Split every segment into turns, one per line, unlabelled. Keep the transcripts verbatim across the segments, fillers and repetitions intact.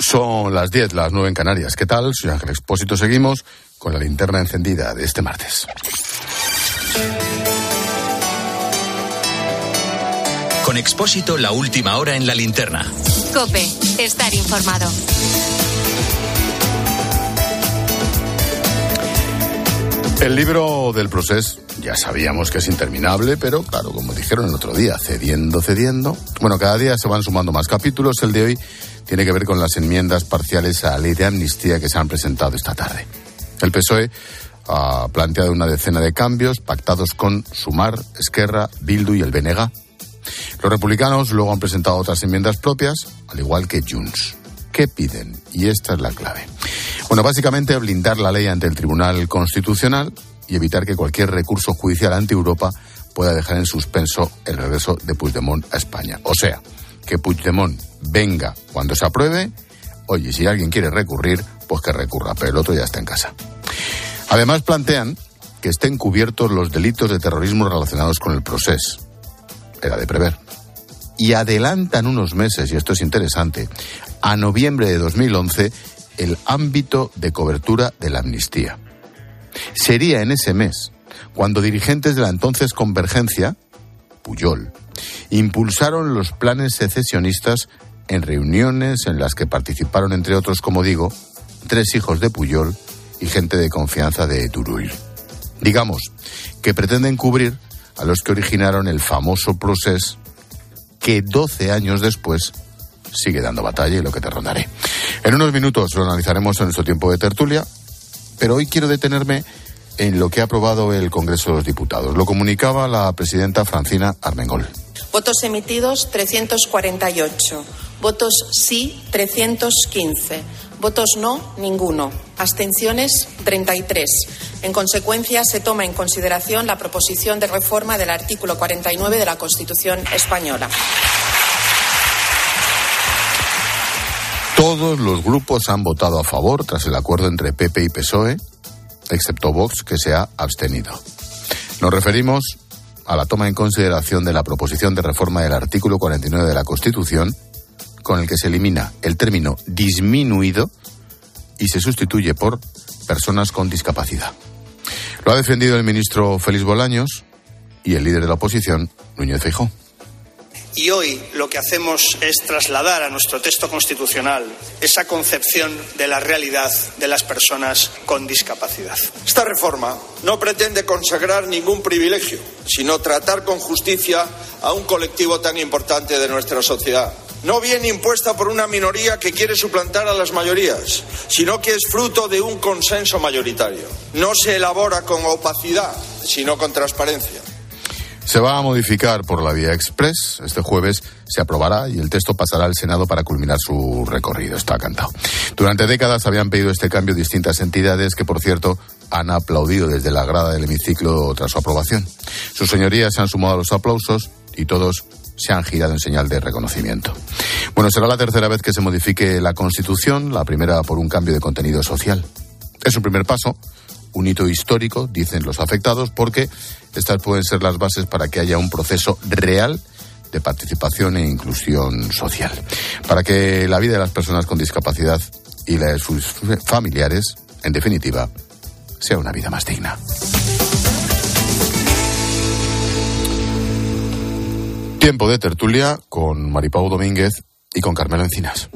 Son las diez, las nueve en Canarias. ¿Qué tal? Soy Ángel Expósito. Seguimos con la linterna encendida de este martes.
Con Expósito, la última hora en la linterna.
COPE, estar informado.
El libro del Procés ya sabíamos que es interminable, pero claro, como dijeron el otro día, cediendo, cediendo. Bueno, cada día se van sumando más capítulos. El de hoy tiene que ver con las enmiendas parciales a la ley de amnistía que se han presentado esta tarde. El P S O E ha planteado una decena de cambios pactados con Sumar, Esquerra, Bildu y el B N G. Los republicanos luego han presentado otras enmiendas propias, al igual que Junts. ¿Qué piden? Y esta es la clave. Bueno, básicamente blindar la ley ante el Tribunal Constitucional y evitar que cualquier recurso judicial ante Europa pueda dejar en suspenso el regreso de Puigdemont a España. O sea, que Puigdemont venga cuando se apruebe. Oye, si alguien quiere recurrir, pues que recurra, pero el otro ya está en casa. Además plantean que estén cubiertos los delitos de terrorismo relacionados con el Procés. Era de prever. Y adelantan unos meses, y esto es interesante, a noviembre de dos mil once, el ámbito de cobertura de la amnistía. Sería en ese mes cuando dirigentes de la entonces Convergencia, Pujol, impulsaron los planes secesionistas en reuniones en las que participaron, entre otros, como digo, tres hijos de Pujol y gente de confianza de Turull. Digamos que pretenden cubrir a los que originaron el famoso Procés, que doce años después sigue dando batalla, y lo que te rondaré. En unos minutos lo analizaremos en nuestro tiempo de tertulia, pero hoy quiero detenerme en lo que ha aprobado el Congreso de los Diputados. Lo comunicaba la presidenta Francina Armengol.
Votos emitidos trescientos cuarenta y ocho, votos sí trescientos quince, votos no ninguno, abstenciones treinta y tres. En consecuencia, se toma en consideración la proposición de reforma del artículo cuarenta y nueve de la Constitución española.
Todos los grupos han votado a favor tras el acuerdo entre P P y P S O E, excepto Vox, que se ha abstenido. Nos referimos a la toma en consideración de la proposición de reforma del artículo cuarenta y nueve de la Constitución, con el que se elimina el término disminuido y se sustituye por personas con discapacidad. Lo ha defendido el ministro Félix Bolaños y el líder de la oposición, Núñez Feijóo.
Y hoy lo que hacemos es trasladar a nuestro texto constitucional esa concepción de la realidad de las personas con discapacidad.
Esta reforma no pretende consagrar ningún privilegio, sino tratar con justicia a un colectivo tan importante de nuestra sociedad. No viene impuesta por una minoría que quiere suplantar a las mayorías, sino que es fruto de un consenso mayoritario. No se elabora con opacidad, sino con transparencia.
Se va a modificar por la vía express. Este jueves se aprobará y el texto pasará al Senado para culminar su recorrido. Está cantado. Durante décadas habían pedido este cambio distintas entidades que, por cierto, han aplaudido desde la grada del hemiciclo tras su aprobación. Sus señorías se han sumado a los aplausos y todos se han girado en señal de reconocimiento. Bueno, será la tercera vez que se modifique la Constitución, la primera por un cambio de contenido social. Es un primer paso, un hito histórico, dicen los afectados, porque estas pueden ser las bases para que haya un proceso real de participación e inclusión social, para que la vida de las personas con discapacidad y la de sus familiares, en definitiva, sea una vida más digna. Tiempo de tertulia con Maripau Domínguez y con Carmelo Encinas.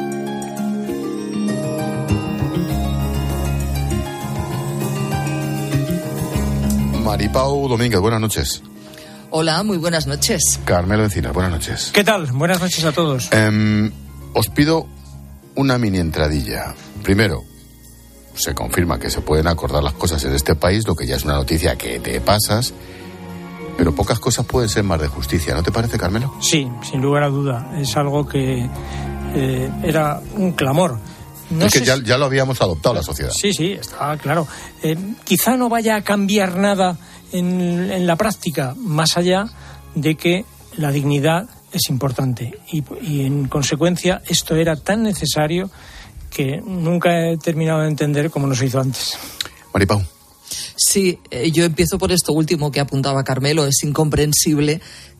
Maripau Domínguez, buenas noches.
Hola, muy buenas noches.
Carmelo Encinas, buenas noches.
¿Qué tal? Buenas noches a todos.
Eh, os pido una mini entradilla. Primero, se confirma que se pueden acordar las cosas en este país, lo que ya es una noticia que te pasas, pero pocas cosas pueden ser más de justicia, ¿no te parece, Carmelo?
Sí, sin lugar a duda. Es algo que eh, era un clamor. No
es que
sé
ya,
si...
ya lo habíamos adoptado la sociedad.
Sí, sí, está claro. Eh, quizá no vaya a cambiar nada en, en la práctica, más allá de que la dignidad es importante. Y, y en consecuencia esto era tan necesario que nunca he terminado de entender cómo no se hizo antes.
Maripau.
Sí, eh, yo empiezo por esto último que apuntaba Carmelo. Es incomprensible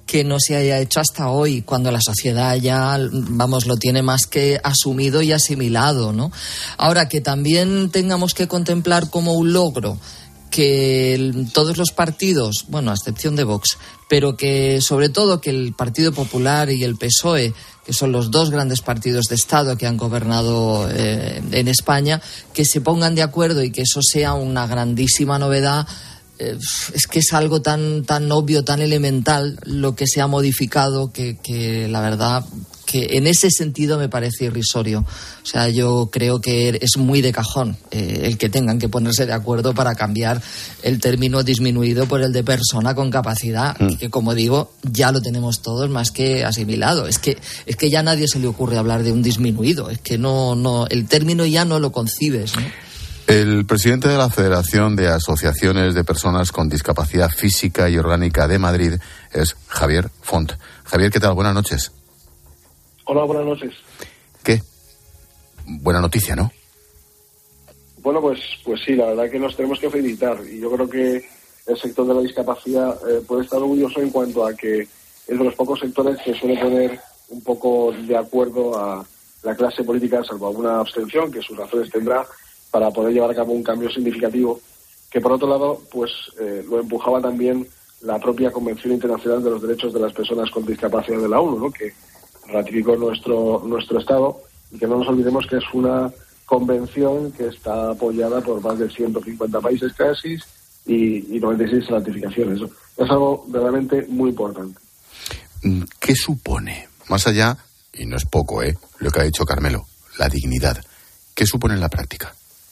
que no se haya hecho hasta hoy, cuando la sociedad ya, vamos, lo tiene más que asumido y asimilado, ¿no? Ahora, que también tengamos que contemplar como un logro que el, todos los partidos, bueno, a excepción de Vox, pero que sobre todo que el Partido Popular y el P S O E, que son los dos grandes partidos de Estado que han gobernado eh, en España, que se pongan de acuerdo y que eso sea una grandísima novedad. Eh, es que es algo tan tan obvio, tan elemental lo que se ha modificado, que, que la verdad que en ese sentido me parece irrisorio. O sea, yo creo que es muy de cajón eh, el que tengan que ponerse de acuerdo para cambiar el término disminuido por el de persona con capacidad, mm. que como digo, ya lo tenemos todos más que asimilado. Es que es que ya a nadie se le ocurre hablar de un disminuido, es que no no el término ya no lo concibes, ¿no?
El presidente de la Federación de Asociaciones de Personas con Discapacidad Física y Orgánica de Madrid es Javier Font. Javier, ¿qué tal? Buenas noches.
Hola, buenas noches.
¿Qué? Buena noticia, ¿no?
Bueno, pues pues sí, la verdad que nos tenemos que felicitar. Y yo creo que el sector de la discapacidad eh, puede estar orgulloso en cuanto a que es de los pocos sectores que suele poner un poco de acuerdo a la clase política, salvo alguna abstención, que sus razones tendrá, para poder llevar a cabo un cambio significativo, que por otro lado pues eh, lo empujaba también la propia Convención Internacional de los Derechos de las Personas con Discapacidad de la ONU, ¿no?, que ratificó nuestro nuestro Estado, y que no nos olvidemos que es una convención que está apoyada por más de ciento cincuenta países casi y, y noventa y seis ratificaciones. Es algo verdaderamente muy importante.
¿Qué supone, más allá, y no es poco, eh, lo que ha dicho Carmelo, la dignidad? ¿Qué supone en la práctica?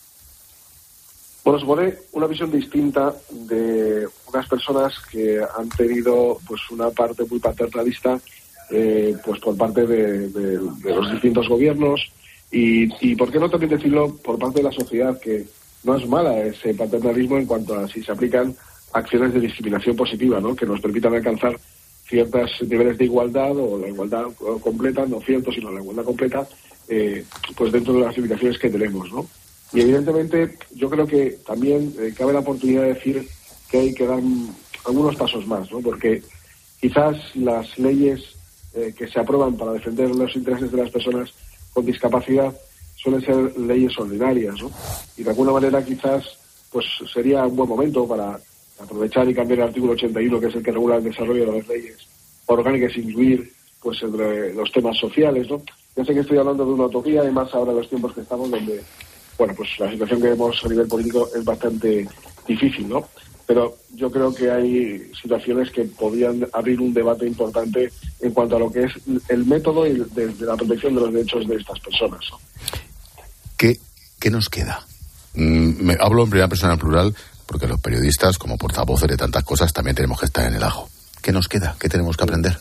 Bueno, supone una visión distinta de unas personas que han tenido pues una parte muy paternalista eh, pues por parte de, de, de los distintos gobiernos y, y, ¿por qué no también decirlo, por parte de la sociedad, que no es mala ese paternalismo en cuanto a si se aplican acciones de discriminación positiva, ¿no?, que nos permitan alcanzar ciertos niveles de igualdad o la igualdad completa, no cierto, sino la igualdad completa, eh, pues dentro de las limitaciones que tenemos, ¿no? Y evidentemente yo creo que también eh, cabe la oportunidad de decir que hay que dar algunos pasos más, ¿no? Porque quizás las leyes eh, que se aprueban para defender los intereses de las personas con discapacidad suelen ser leyes ordinarias, ¿no? Y de alguna manera quizás pues sería un buen momento para aprovechar y cambiar el artículo ochenta y uno, que es el que regula el desarrollo de las leyes orgánicas, e incluir pues entre los temas sociales, ¿no? Ya sé que estoy hablando de una utopía, y más ahora en los tiempos que estamos, donde bueno, pues la situación que vemos a nivel político es bastante difícil, ¿no? Pero yo creo que hay situaciones que podrían abrir un debate importante en cuanto a lo que es el método y de, de la protección de los derechos de estas personas, ¿no?
¿Qué, qué nos queda? Mm, me hablo en primera persona en plural, porque los periodistas, como portavoces de tantas cosas, también tenemos que estar en el ajo. ¿Qué nos queda? ¿Qué tenemos que aprender?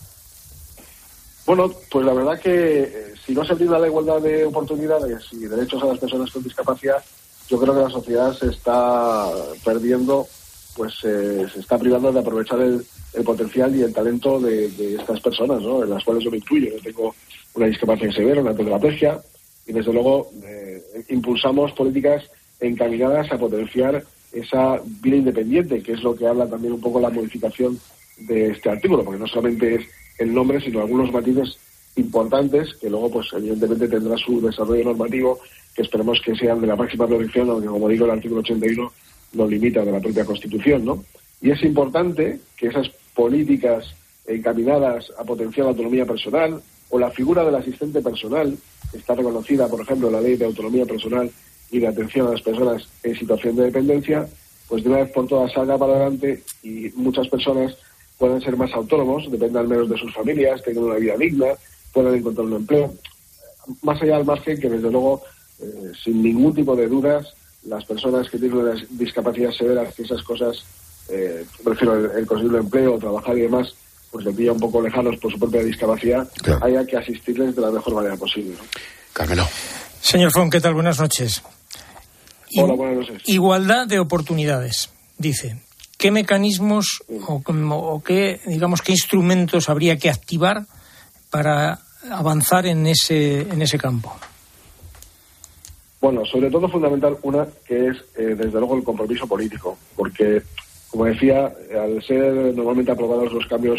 Bueno, pues la verdad que eh, si no se brinda la igualdad de oportunidades y derechos a las personas con discapacidad, yo creo que la sociedad se está perdiendo, pues eh, se está privando de aprovechar el, el potencial y el talento de, de estas personas, ¿no?, en las cuales yo me incluyo. Yo tengo una discapacidad severa, una tetraplegia, y desde luego eh, impulsamos políticas encaminadas a potenciar esa vida independiente, que es lo que habla también un poco la modificación de este artículo, porque no solamente es el nombre, sino algunos matices importantes que luego, pues evidentemente tendrá su desarrollo normativo, que esperemos que sean de la máxima protección, aunque como digo el artículo ochenta y uno lo limita de la propia Constitución, ¿no? Y es importante que esas políticas encaminadas a potenciar la autonomía personal o la figura del asistente personal, que está reconocida, por ejemplo, en la Ley de Autonomía Personal y de Atención a las Personas en Situación de Dependencia, pues de una vez por todas salga para adelante y muchas personas puedan ser más autónomos, dependan menos de sus familias, tengan una vida digna, puedan encontrar un empleo. Más allá del margen, que desde luego, eh, sin ningún tipo de dudas, las personas que tienen una discapacidad severa, que esas cosas, eh, prefiero el, el conseguir un empleo, trabajar y demás, pues le pilla un poco lejanos por su propia discapacidad, claro, haya que asistirles de la mejor manera posible, ¿no?
Carmelo.
Señor Font, ¿qué tal? Buenas noches.
Hola, buenas noches.
Igualdad de oportunidades, dice. ¿Qué mecanismos o, o qué, digamos, qué instrumentos habría que activar para avanzar en ese en ese campo?
Bueno, sobre todo fundamental una que es, eh, desde luego, el compromiso político, porque, como decía, al ser normalmente aprobados los cambios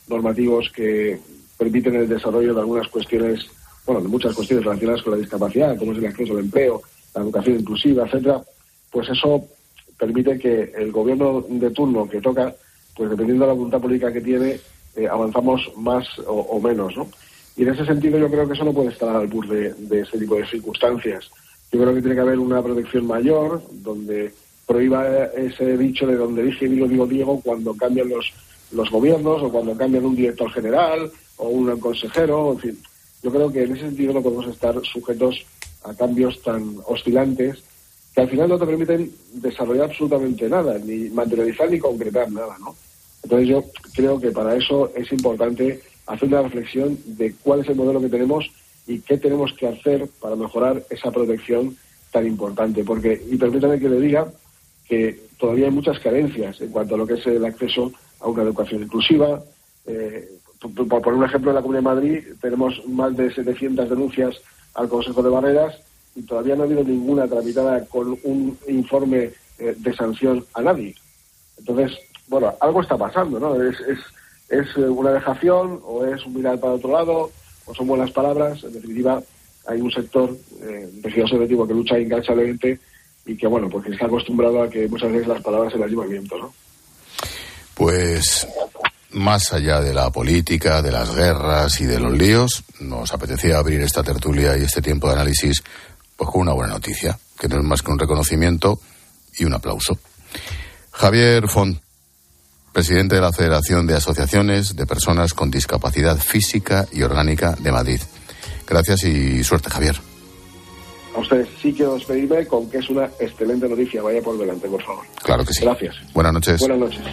normativos que permiten el desarrollo de algunas cuestiones, bueno, de muchas cuestiones relacionadas con la discapacidad, como es el acceso al empleo, la educación inclusiva, etcétera, pues eso permite que el gobierno de turno que toca, pues dependiendo de la voluntad política que tiene, eh, avanzamos más o, o menos, ¿no? Y en ese sentido yo creo que eso no puede estar al albur de, de ese tipo de circunstancias. Yo creo que tiene que haber una protección mayor, donde prohíba ese dicho de donde dije digo, digo, digo, cuando cambian los, los gobiernos, o cuando cambian un director general, o un consejero, en fin. Yo creo que en ese sentido no podemos estar sujetos a cambios tan oscilantes que al final no te permiten desarrollar absolutamente nada, ni materializar ni concretar nada, ¿no? Entonces yo creo que para eso es importante hacer una reflexión de cuál es el modelo que tenemos y qué tenemos que hacer para mejorar esa protección tan importante. Porque, y permítame que le diga, que todavía hay muchas carencias en cuanto a lo que es el acceso a una educación inclusiva. Eh, por, por poner un ejemplo, en la Comunidad de Madrid tenemos más de setecientas denuncias al Consejo de Barreras y todavía no ha habido ninguna tramitada con un informe eh, de sanción a nadie. Entonces, bueno, algo está pasando, ¿no? Es, es, es una dejación, o es un mirar para otro lado, o son buenas palabras. En definitiva, hay un sector eh, tejido asociativo que lucha incansablemente y que, bueno, porque está acostumbrado a que muchas veces las palabras se las lleva el viento, ¿no?
Pues, más allá de la política, de las guerras y de los líos, nos apetecía abrir esta tertulia y este tiempo de análisis pues con una buena noticia, que no es más que un reconocimiento y un aplauso. Javier Font, presidente de la Federación de Asociaciones de Personas con Discapacidad Física y Orgánica de Madrid. Gracias y suerte, Javier.
A ustedes sí quiero despedirme con que es una excelente noticia. Vaya por delante, por favor.
Claro que sí.
Gracias.
Buenas noches.
Buenas noches.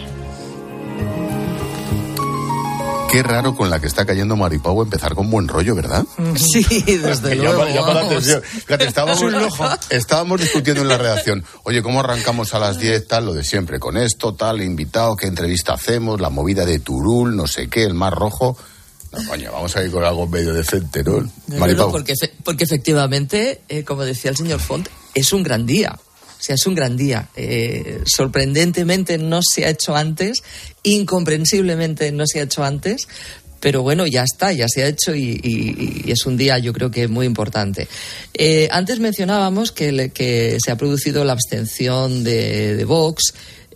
Qué raro con la que está cayendo Maripau empezar con buen rollo, ¿verdad?
Sí, desde luego.
Ya, ya para atención. Fíjate, estábamos, estábamos discutiendo en la redacción. Oye, ¿cómo arrancamos a las diez? Tal, lo de siempre. Con esto, tal, invitado, qué entrevista hacemos, la movida de Turul, no sé qué, el Mar Rojo. No, coño, vamos a ir con algo medio decente, ¿no?
Maripau. Porque, porque efectivamente, eh, como decía el señor Font, es un gran día. O sea, es un gran día. Eh, sorprendentemente no se ha hecho antes, incomprensiblemente no se ha hecho antes, pero bueno, ya está, ya se ha hecho y, y, y es un día, yo creo que muy importante. Eh, antes mencionábamos que, le, que se ha producido la abstención de, de Vox.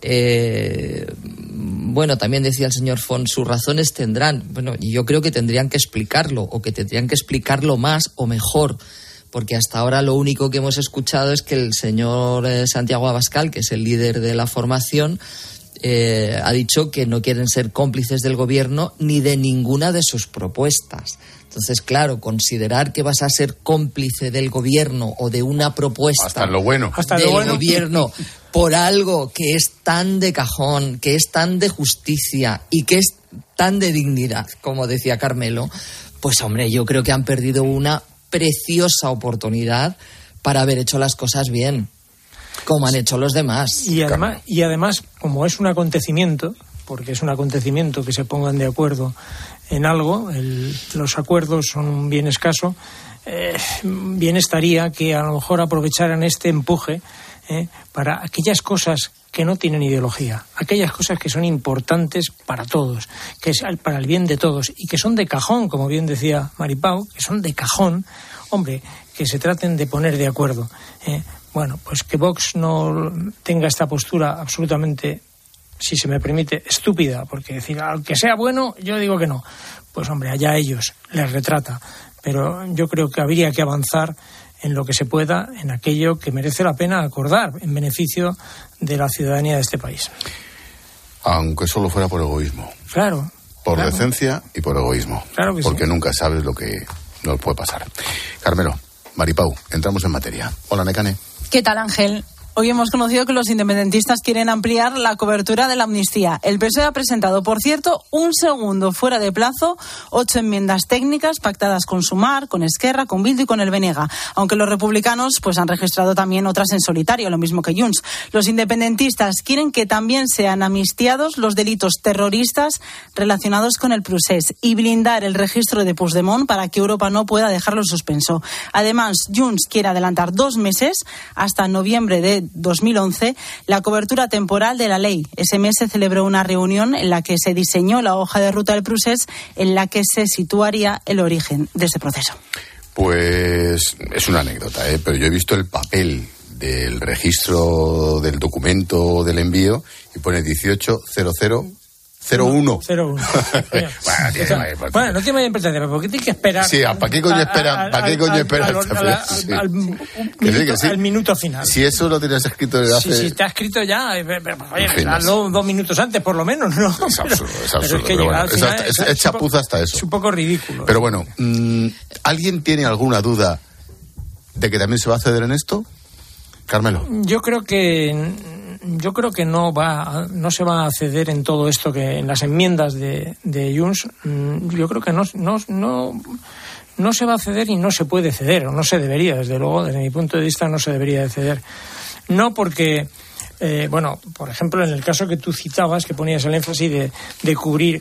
Eh, bueno, también decía el señor Font, sus razones tendrán. Bueno, y yo creo que tendrían que explicarlo, o que tendrían que explicarlo más o mejor, porque hasta ahora lo único que hemos escuchado es que el señor eh, Santiago Abascal, que es el líder de la formación, eh, ha dicho que no quieren ser cómplices del gobierno ni de ninguna de sus propuestas. Entonces, claro, considerar que vas a ser cómplice del gobierno o de una propuesta
hasta lo bueno.
Hasta del lo bueno. gobierno por algo que es tan de cajón, que es tan de justicia y que es tan de dignidad, como decía Carmelo, pues hombre, yo creo que han perdido una preciosa oportunidad para haber hecho las cosas bien, como han hecho los demás.
Y además, y además, como es un acontecimiento, porque es un acontecimiento que se pongan de acuerdo en algo, el, los acuerdos son bien escasos, eh, bien estaría que a lo mejor aprovecharan este empuje eh, para aquellas cosas que no tienen ideología, aquellas cosas que son importantes para todos, que es para el bien de todos y que son de cajón, como bien decía Maripau, que son de cajón, hombre, que se traten de poner de acuerdo. Eh, bueno, pues que Vox no tenga esta postura absolutamente, si se me permite, estúpida, porque decir, aunque sea bueno, yo digo que no. Pues hombre, allá ellos, les retrata. Pero yo creo que habría que avanzar en lo que se pueda, en aquello que merece la pena acordar, en beneficio de la ciudadanía de este país.
Aunque solo fuera por egoísmo.
Claro.
Por
claro.
decencia y por egoísmo.
Claro que
porque
sí.
nunca sabes lo que nos puede pasar. Carmelo, Maripau, entramos en materia. Hola, Nekane.
¿Qué tal, Ángel? Hoy hemos conocido que los independentistas quieren ampliar la cobertura de la amnistía. El P S O E ha presentado, por cierto, un segundo fuera de plazo, ocho enmiendas técnicas pactadas con Sumar, con Esquerra, con Bildu y con el B N G, aunque los republicanos pues han registrado también otras en solitario, lo mismo que Junts. Los independentistas quieren que también sean amnistiados los delitos terroristas relacionados con el procés y blindar el registro de Puigdemont para que Europa no pueda dejarlo en suspenso. Además, Junts quiere adelantar dos meses hasta noviembre de dos mil once la cobertura temporal de la ley. Ese mes se celebró una reunión en la que se diseñó la hoja de ruta del procés en la que se situaría el origen de ese proceso.
Pues es una anécdota, ¿eh? Pero yo he visto el papel del registro del documento del envío y pone dieciocho cero cero cero uno.
cero uno. bueno, tiene bueno, no tiene mayor importancia, porque tienes que esperar.
Sí, ¿para qué coño esperan? ¿Para qué coño esperan?
Al minuto final.
Si eso lo tenías escrito desde hace...
Si sí, sí, está escrito ya, oye, hazlo dos minutos antes, por lo menos, ¿no?
Es absurdo, es absurdo. Pero es que
pero
bueno,
al final,
es, es, es chapuza hasta eso.
Es un poco ridículo.
Pero bueno, ¿alguien tiene alguna duda de que también se va a ceder en esto? Carmelo.
Yo creo que... Yo creo que no va, no se va a ceder en todo esto, que en las enmiendas de, de Junts, yo creo que no, no, no, no se va a ceder y no se puede ceder, o no se debería, desde luego, desde mi punto de vista, no se debería de ceder. No porque, eh, bueno, por ejemplo, en el caso que tú citabas, que ponías el énfasis de, de cubrir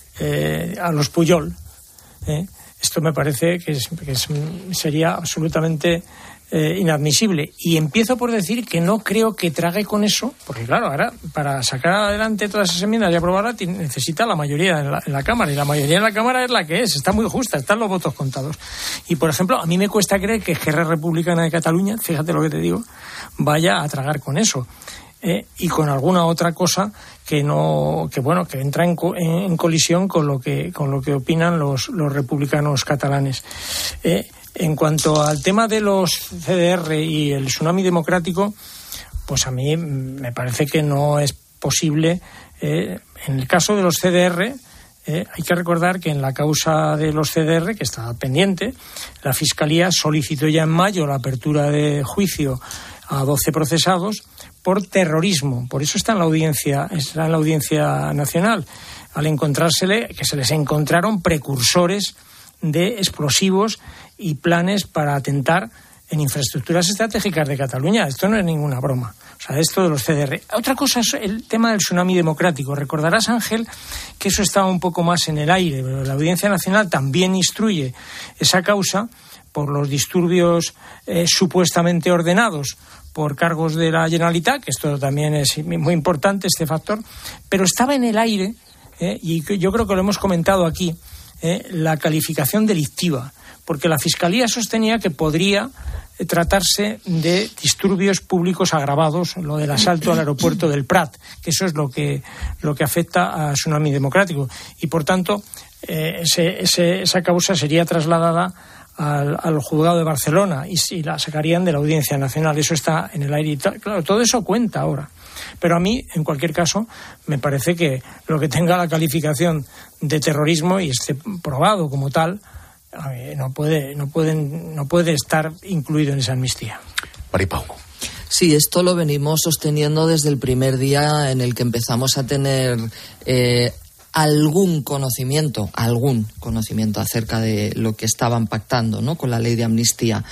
eh, a los Pujol, eh, esto me parece que, es, que es, sería absolutamente... Eh, inadmisible. Y empiezo por decir que no creo que trague con eso, porque claro, ahora para sacar adelante todas esas enmiendas y aprobarlas necesita la mayoría en la, en la Cámara, y la mayoría en la Cámara es la que es, está muy justa, están los votos contados. Y por ejemplo, a mí me cuesta creer que Esquerra Republicana de Cataluña, fíjate lo que te digo, vaya a tragar con eso. Eh, y con alguna otra cosa que no, que bueno, que entra en, co- en colisión con lo que con lo que opinan los, los republicanos catalanes. Eh, En cuanto al tema de los C D R y el tsunami democrático, pues a mí me parece que no es posible. Eh, en el caso de los C D R, eh, hay que recordar que en la causa de los C D R, que está pendiente, la Fiscalía solicitó ya en mayo la apertura de juicio a doce procesados por terrorismo. Por eso está en la audiencia, está en la Audiencia Nacional, al encontrársele, que se les encontraron precursores de explosivos y planes para atentar en infraestructuras estratégicas de Cataluña. Esto no es ninguna broma. O sea, esto de los C D R. Otra cosa es el tema del tsunami democrático. Recordarás, Ángel, que eso estaba un poco más en el aire, pero la Audiencia Nacional también instruye esa causa por los disturbios eh, supuestamente ordenados por cargos de la Generalitat, que esto también es muy importante, este factor, pero estaba en el aire, eh, y yo creo que lo hemos comentado aquí, Eh, la calificación delictiva, porque la Fiscalía sostenía que podría eh, tratarse de disturbios públicos agravados, lo del asalto al aeropuerto del Prat, que eso es lo que lo que afecta a tsunami democrático, y por tanto eh, ese, ese, esa causa sería trasladada al, al juzgado de Barcelona y, y la sacarían de la Audiencia Nacional. Eso está en el aire y tal. Claro, todo eso cuenta ahora. Pero a mí, en cualquier caso, me parece que lo que tenga la calificación de terrorismo y esté probado como tal, no puede, no pueden, no puede estar incluido en esa amnistía.
Maripau.
Sí, esto lo venimos sosteniendo desde el primer día en el que empezamos a tener eh, algún conocimiento, algún conocimiento acerca de lo que estaban pactando, ¿no?, con la ley de amnistía.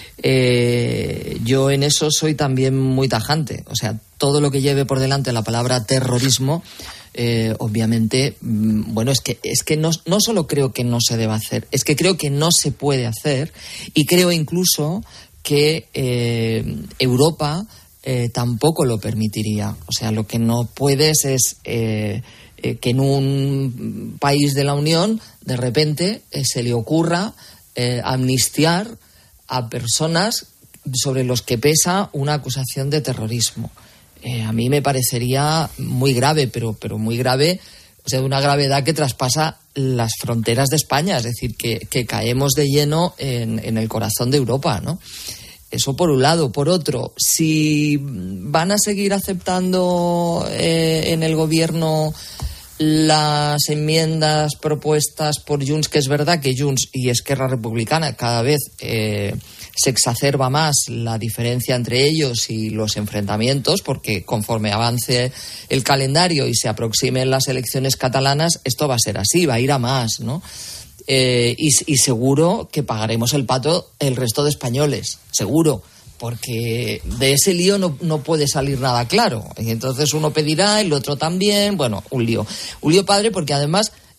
Eh, yo en eso soy también muy tajante. O sea, todo lo que lleve por delante la palabra terrorismo, eh, obviamente, bueno, es que es que no, no solo creo que no se deba hacer, es que creo que no se puede hacer, y creo incluso que eh, Europa eh, tampoco lo permitiría. O sea, lo que no puedes es eh, eh, que en un país de la Unión de repente eh, se le ocurra eh, amnistiar a personas sobre los que pesa una acusación de terrorismo. Eh, a mí me parecería muy grave, pero, pero muy grave, o sea, de una gravedad que traspasa las fronteras de España, es decir, que, que caemos de lleno en, en el corazón de Europa, ¿no? Eso por un lado. Por otro, si van a seguir aceptando eh, en el gobierno las enmiendas propuestas por Junts, que es verdad que Junts y Esquerra Republicana cada vez eh, se exacerba más la diferencia entre ellos y los enfrentamientos, porque conforme avance el calendario y se aproximen las elecciones catalanas, esto va a ser así, va a ir a más, ¿no? Eh, y, y seguro que pagaremos el pato el resto de españoles, seguro, porque de ese lío no, no puede salir nada claro. Y entonces uno pedirá, el otro también, bueno, un lío. Un lío padre, porque además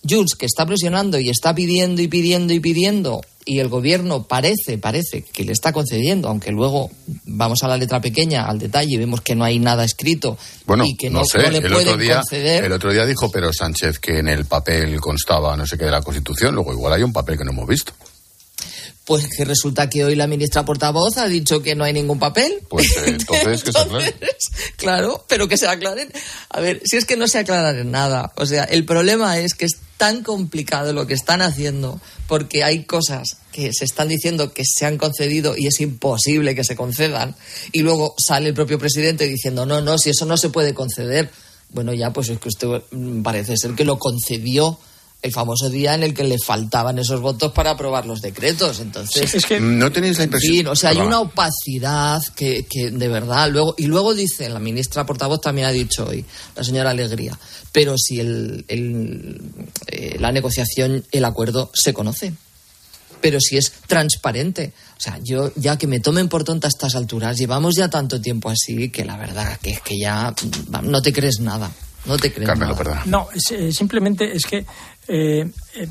Junts, que está presionando y está pidiendo y pidiendo y pidiendo, y el gobierno parece, parece que le está concediendo, aunque luego vamos a la letra pequeña, al detalle, y vemos que no hay nada escrito
bueno,
y que no,
no, sé,
no le
el
pueden
otro día,
conceder.
El otro día dijo Pedro Sánchez que en el papel constaba no sé qué de la Constitución, luego igual hay un papel que no hemos visto.
Pues que resulta que hoy la ministra portavoz ha dicho que no hay ningún papel.
Pues eh, entonces que se aclaren.
Claro, pero que se aclaren. A ver, si es que no se aclaran nada. O sea, el problema es que es tan complicado lo que están haciendo porque hay cosas que se están diciendo que se han concedido y es imposible que se concedan. Y luego sale el propio presidente diciendo, no, no, si eso no se puede conceder. Bueno, ya, pues es que usted parece ser que lo concedió el famoso día en el que le faltaban esos votos para aprobar los decretos. Entonces,
sí, es que no tenéis la impresión.
En fin, o sea, hay
Perdona.
una opacidad que, que de verdad luego y luego dice la ministra portavoz también ha dicho hoy, la señora Alegría, pero si el, el eh, la negociación, el acuerdo se conoce, pero si es transparente. O sea, yo ya que me tomen por tonta a estas alturas, llevamos ya tanto tiempo así que la verdad que es que ya no te crees nada. No te crees
Carmelo,
nada.
perdona.
No, es, eh, simplemente es que eh, eh,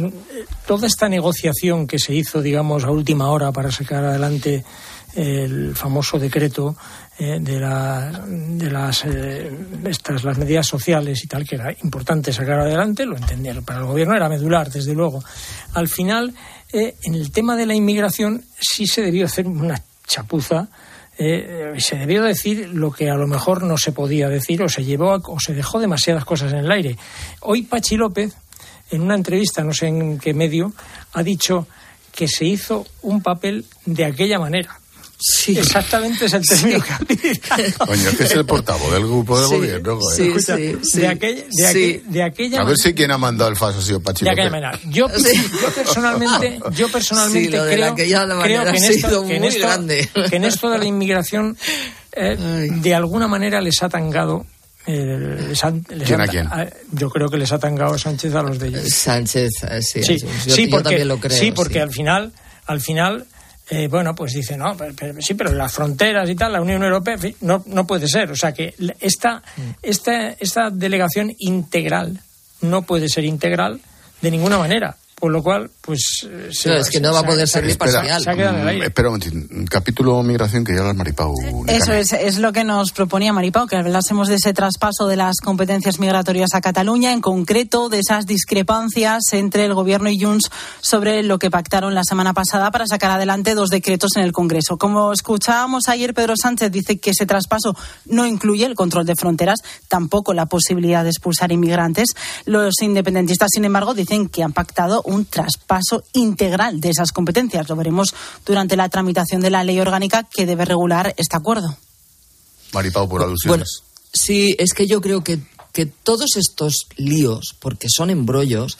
toda esta negociación que se hizo, digamos, a última hora para sacar adelante el famoso decreto eh, de, la, de las eh, estas las medidas sociales y tal, que era importante sacar adelante, lo entendieron. Para el gobierno era medular, desde luego. Al final, eh, en el tema de la inmigración sí se debió hacer una chapuza. Eh, se debió decir lo que a lo mejor no se podía decir o se llevó a, o se dejó demasiadas cosas en el aire. Hoy Pachi López, en una entrevista, no sé en qué medio, ha dicho que se hizo un papel de aquella manera.
Sí.
Exactamente es el término sí. que ha utilizado.
Coño, que es el portavoz del grupo del
sí,
gobierno.
Sí,
Escucha,
sí, sí,
de, aquella, de,
sí.
aquella, de aquella
A ver si quien ha mandado el falso ha sido Pachi
de
López.
aquella manera. Yo,
Sí.
yo personalmente, yo personalmente
Sí, lo de
creo,
aquella
creo que, en
ha
esto,
sido
que, en
muy
esto,
grande.
que en esto de la inmigración eh, de alguna manera les ha tangado. Eh, les han, les
¿Quién
han,
a quién?
a, yo creo que les ha tangado Sánchez a los de ellos.
Sánchez, eh, sí,
Sí,
yo,
sí,
yo
porque,
también lo creo.
sí, porque
sí.
al final, al final, eh, bueno, pues dice, no, pero, pero, sí, pero las fronteras y tal, la Unión Europea, en fin, no, no puede ser. O sea que esta, esta, esta delegación integral no puede ser integral de ninguna manera. Por lo cual, pues... Se,
no, es que no va a poder ser ni
Espera,
parcial.
Se ha quedado en el aire.
Espera un momentito. Capítulo migración que ya hablas Maripau.
Eso es, es lo que nos proponía Maripau, que hablásemos de ese traspaso de las competencias migratorias a Cataluña, en concreto de esas discrepancias entre el Gobierno y Junts sobre lo que pactaron la semana pasada para sacar adelante dos decretos en el Congreso. Como escuchábamos ayer, Pedro Sánchez dice que ese traspaso no incluye el control de fronteras, tampoco la posibilidad de expulsar inmigrantes. Los independentistas, sin embargo, dicen que han pactado un traspaso integral de esas competencias. Lo veremos durante la tramitación de la ley orgánica que debe regular este acuerdo.
Maripau, por alusiones.
Bueno, sí, es que yo creo que, que todos estos líos, porque son embrollos,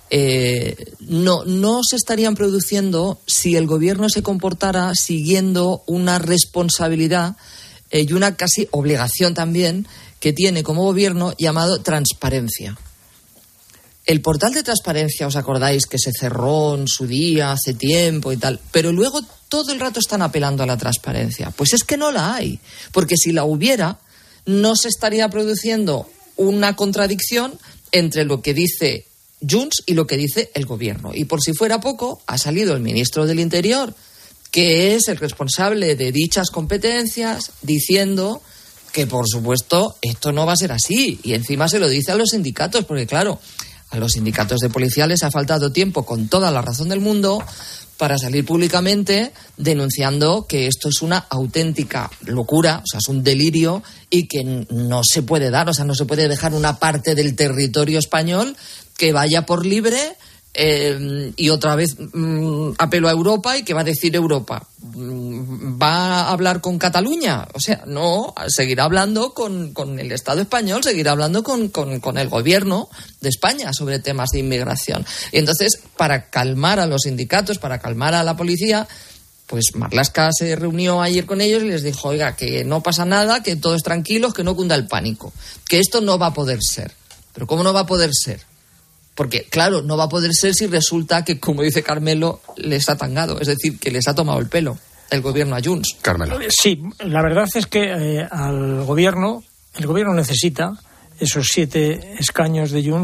eh, no, no se estarían produciendo si el gobierno se comportara siguiendo una responsabilidad eh, y una casi obligación también que tiene como gobierno llamado transparencia. El portal de transparencia, ¿os acordáis que se cerró en su día hace tiempo y tal? Pero luego todo el rato están apelando a la transparencia. Pues es que no la hay, porque si la hubiera, no se estaría produciendo una contradicción entre lo que dice Junts y lo que dice el gobierno. Y por si fuera poco, ha salido el ministro del Interior, que es el responsable de dichas competencias, diciendo que, por supuesto, esto no va a ser así. Y encima se lo dice a los sindicatos, porque claro, a los sindicatos de policía les ha faltado tiempo, con toda la razón del mundo, para salir públicamente denunciando que esto es una auténtica locura, o sea, es un delirio y que no se puede dar, o sea, no se puede dejar una parte del territorio español que vaya por libre eh, y otra vez mmm, apelo a Europa y que va a decir Europa. ¿Va a hablar con Cataluña? O sea, no, seguirá hablando con, con el Estado español, seguirá hablando con, con, con el gobierno de España sobre temas de inmigración. Y entonces, para calmar a los sindicatos, para calmar a la policía, pues Marlaska se reunió ayer con ellos y les dijo, oiga, que no pasa nada, que todos tranquilos, que no cunda el pánico, que esto no va a poder ser. ¿Pero cómo no va a poder ser? Porque, claro, no va a poder ser si resulta que, como dice Carmelo, les ha tangado, es decir, que les ha tomado el pelo el gobierno a Junts.
Carmelo.
Sí, la verdad es que eh, al gobierno, el gobierno necesita esos siete escaños de Junts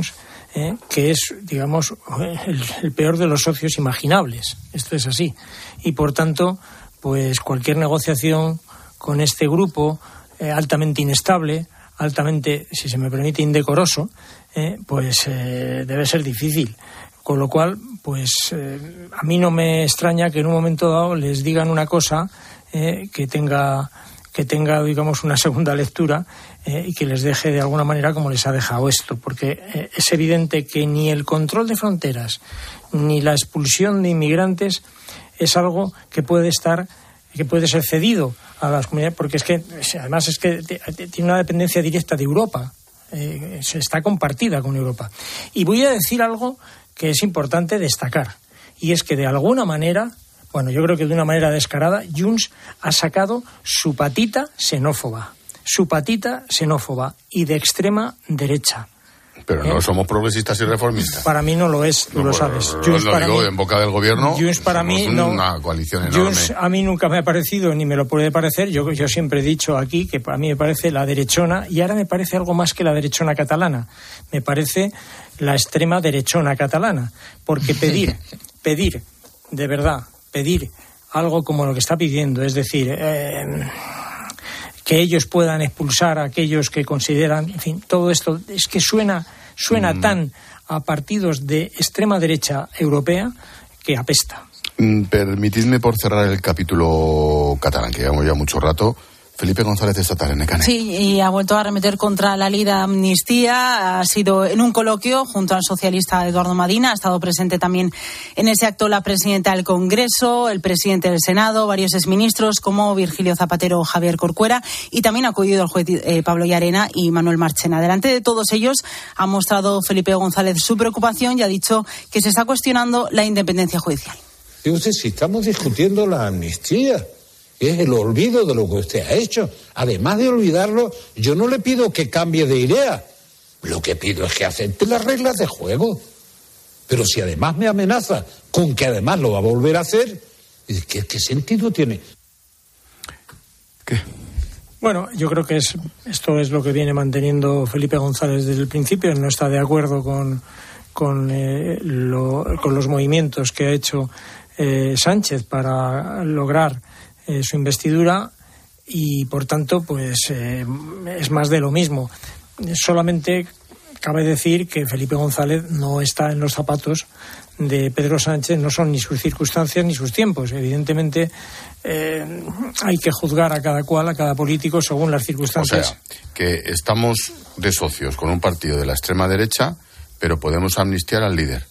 eh, que es, digamos, el, el peor de los socios imaginables. Esto es así. Y por tanto, pues cualquier negociación con este grupo eh, altamente inestable, altamente, si se me permite, indecoroso, eh, pues eh, debe ser difícil. Con lo cual, pues eh, a mí no me extraña que en un momento dado les digan una cosa eh, que tenga que tenga, digamos, una segunda lectura eh, y que les deje de alguna manera como les ha dejado esto, porque eh, es evidente que ni el control de fronteras ni la expulsión de inmigrantes es algo que puede estar, que puede ser cedido a las comunidades, porque es que además es que tiene una dependencia directa de Europa, eh, está compartida con Europa. Y voy a decir algo que es importante destacar, y es que de alguna manera, bueno, yo creo que de una manera descarada, Junts ha sacado su patita xenófoba, su patita xenófoba y de extrema derecha.
Pero no ¿Eh? somos progresistas y reformistas.
Para mí no lo es, tú no, lo sabes.
No, Junts, no para digo, mí, en boca del gobierno,
Junts para mí
una
no,
una coalición enorme.
Junts a mí nunca me ha parecido, ni me lo puede parecer. Yo, yo siempre he dicho aquí que para mí me parece la derechona, y ahora me parece algo más que la derechona catalana. Me parece la extrema derechona catalana. Porque pedir, pedir, de verdad, pedir algo como lo que está pidiendo, es decir, eh, que ellos puedan expulsar a aquellos que consideran, en fin, todo esto es que suena suena mm. tan a partidos de extrema derecha europea que apesta.
Mm, permitidme, por cerrar el capítulo catalán, que llevamos ya mucho rato, Felipe González esta tarde en Ecane.
Sí, y ha vuelto a arremeter contra la ley de amnistía. Ha sido en un coloquio junto al socialista Eduardo Madina. Ha estado presente también en ese acto la presidenta del Congreso, el presidente del Senado, varios exministros como Virgilio Zapatero o Javier Corcuera, y también ha acudido el juez eh, Pablo Llarena y Manuel Marchena. Delante de todos ellos ha mostrado Felipe González su preocupación y ha dicho que se está cuestionando la independencia judicial.
Y usted, si estamos discutiendo la amnistía, es el olvido de lo que usted ha hecho. Además de olvidarlo, yo no le pido que cambie de idea. Lo que pido es que acepte las reglas de juego. Pero si además me amenaza con que además lo va a volver a hacer, ¿qué, qué sentido tiene?
¿Qué?
Bueno, yo creo que es esto es lo que viene manteniendo Felipe González desde el principio. Él no está de acuerdo con, con, eh, lo, con los movimientos que ha hecho eh, Sánchez para lograr Eh, su investidura, y por tanto pues eh, es más de lo mismo. Solamente cabe decir que Felipe González no está en los zapatos de Pedro Sánchez, no son ni sus circunstancias ni sus tiempos. Evidentemente eh, hay que juzgar a cada cual, a cada político según las circunstancias.
O sea, que estamos de socios con un partido de la extrema derecha, pero podemos amnistiar al líder.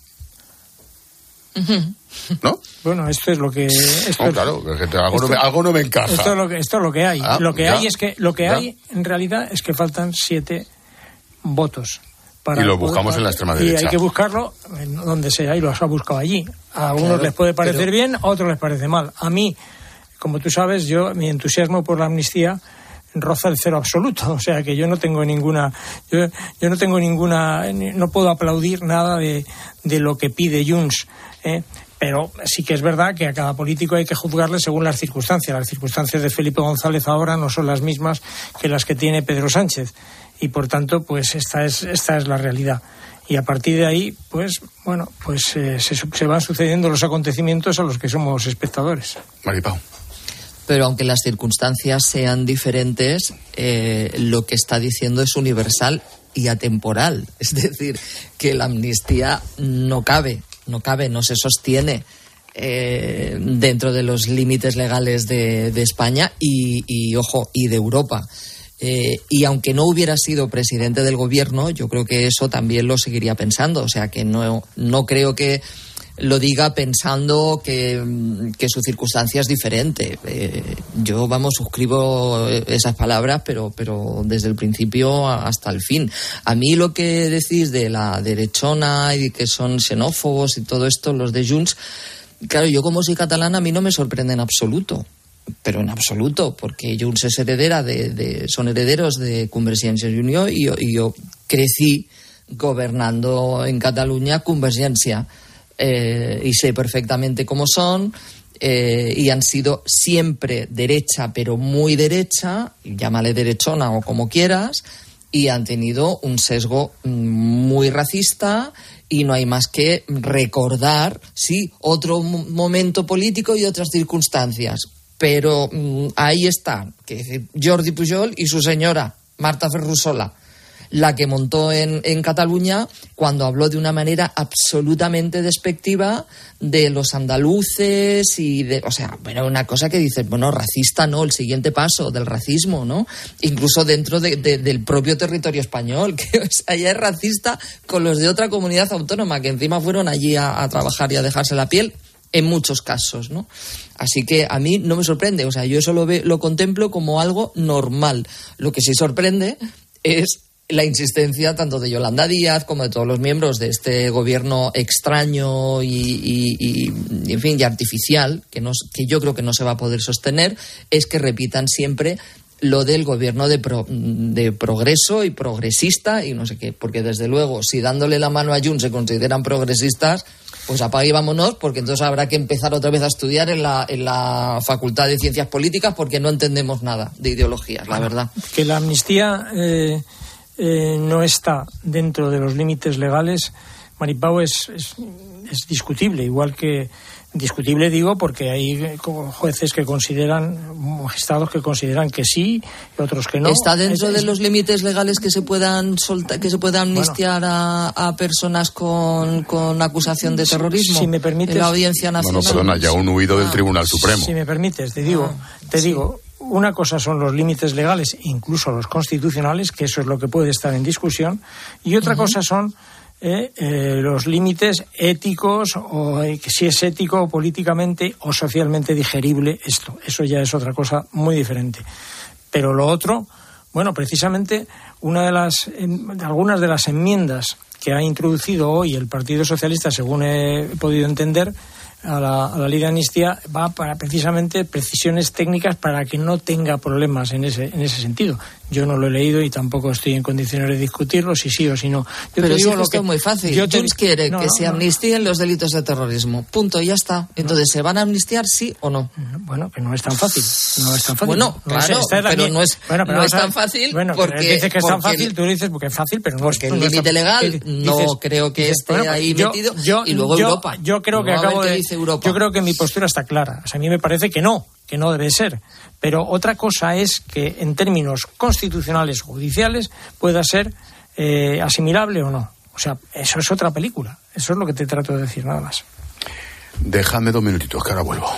¿No?
Bueno, esto es lo que esto
no, claro, es que algo, esto, no me, algo no me encaja.
Esto es lo que, esto es lo que hay.
Ah,
lo que
ya,
hay es que lo que
ya.
hay en realidad es que faltan siete votos. Para
y lo buscamos para, en la extrema derecha.
Y hay que buscarlo en donde sea, y los ha buscado allí. A unos claro, les puede parecer pero... bien, a otros les parece mal. A mí, como tú sabes, yo mi entusiasmo por la amnistía roza el cero absoluto, o sea que yo no tengo ninguna yo, yo no tengo ninguna no puedo aplaudir nada de, de lo que pide Junts, ¿eh? Pero sí que es verdad que a cada político hay que juzgarle según las circunstancias. Las circunstancias de Felipe González ahora no son las mismas que las que tiene Pedro Sánchez, y por tanto pues esta es esta es la realidad. Y a partir de ahí, pues bueno, pues eh, se, se van sucediendo los acontecimientos a los que somos espectadores.
Maripau.
Pero aunque las circunstancias sean diferentes, eh, lo que está diciendo es universal y atemporal. Es decir, que la amnistía no cabe, no cabe, no se sostiene eh, dentro de los límites legales de, de España y, y, ojo, y de Europa. Eh, y aunque no hubiera sido presidente del gobierno, yo creo que eso también lo seguiría pensando. O sea, que no, no creo que lo diga pensando que, que su circunstancia es diferente. Eh, yo, vamos, suscribo esas palabras, pero, pero desde el principio hasta el fin. A mí lo que decís de la derechona y que son xenófobos y todo esto, los de Junts, claro, yo como soy catalana, a mí no me sorprende en absoluto. Pero en absoluto, porque Junts es heredera de, de son herederos de Convergència i Unió, y yo, y yo crecí gobernando en Cataluña Convergència. Eh, y sé perfectamente cómo son, eh, y han sido siempre derecha, pero muy derecha, llámale derechona o como quieras, y han tenido un sesgo muy racista, y no hay más que recordar, sí, otro momento político y otras circunstancias. Pero mmm, ahí está, que Jordi Pujol y su señora, Marta Ferrusola, la que montó en, en Cataluña cuando habló de una manera absolutamente despectiva de los andaluces y de, o sea, bueno, una cosa que dices, bueno, racista no, el siguiente paso del racismo, ¿no? Incluso dentro de, de, del propio territorio español, que o sea, ya es racista con los de otra comunidad autónoma, que encima fueron allí a, a trabajar y a dejarse la piel, en muchos casos, ¿no? Así que a mí no me sorprende, o sea, yo eso lo, ve, lo contemplo como algo normal. Lo que sí sorprende es la insistencia tanto de Yolanda Díaz como de todos los miembros de este gobierno extraño y, y, y en fin, y artificial, que, no, que yo creo que no se va a poder sostener, es que repitan siempre lo del gobierno de, pro, de progreso y progresista y no sé qué, porque desde luego, si dándole la mano a Junts se consideran progresistas, pues apaga y vámonos, porque entonces habrá que empezar otra vez a estudiar en la, en la Facultad de Ciencias Políticas, porque no entendemos nada de ideologías, la verdad.
Que la amnistía eh, eh, no está dentro de los límites legales, Maripau, es, es, es discutible, igual que discutible digo porque hay jueces que consideran, magistrados que consideran que sí y otros que no.
¿Está dentro
es,
de
es...
los límites legales que se puedan soltar, que se pueda amnistiar bueno, a, a personas con, con acusación de terrorismo?
Si, si me permites,
en la Audiencia Nacional.
Bueno, perdona, ya un huido del Tribunal Supremo.
Si me permites, te digo,
ah,
te
sí.
digo, una cosa son los límites legales, incluso los constitucionales, que eso es lo que puede estar en discusión, y otra uh-huh. cosa son Eh, eh, los límites éticos, o eh, que si es ético o políticamente o socialmente digerible esto. Eso ya es otra cosa muy diferente. Pero lo otro, bueno, precisamente una de las en, algunas de las enmiendas que ha introducido hoy el Partido Socialista, según he podido entender, a la, a la ley de amnistía, va para precisamente precisiones técnicas para que no tenga problemas en ese en ese sentido. Yo no lo he leído y tampoco estoy en condiciones de discutirlo, si sí o si no. Yo
Pero
te digo
sí,
lo
esto
que
es muy fácil.
yo te...
Junts quiere
no,
que
no,
se
no.
amnistíen los delitos de terrorismo. Punto, ya está. Entonces, ¿se van a amnistiar sí o no?
Bueno, que no es tan fácil. No es tan fácil.
Bueno,
no
claro,
es, pero
mi... no es,
bueno, pero
no es
a...
tan fácil
bueno,
porque...
dices que es tan fácil,
el...
tú dices porque es fácil, pero no
porque
es...
el límite
no
legal
dices,
no creo que
dices,
esté
bueno,
ahí
yo,
metido.
Yo,
y luego
yo,
Europa.
Yo creo que
no,
acabo de...
dice Europa.
Yo creo que mi postura está clara. O sea, a mí me parece que no, que no debe ser. Pero otra cosa es que en términos constitucionales judiciales pueda ser eh, asimilable o no. O sea, eso es otra película. Eso es lo que te trato de decir, nada más.
Déjame dos minutitos, que ahora vuelvo.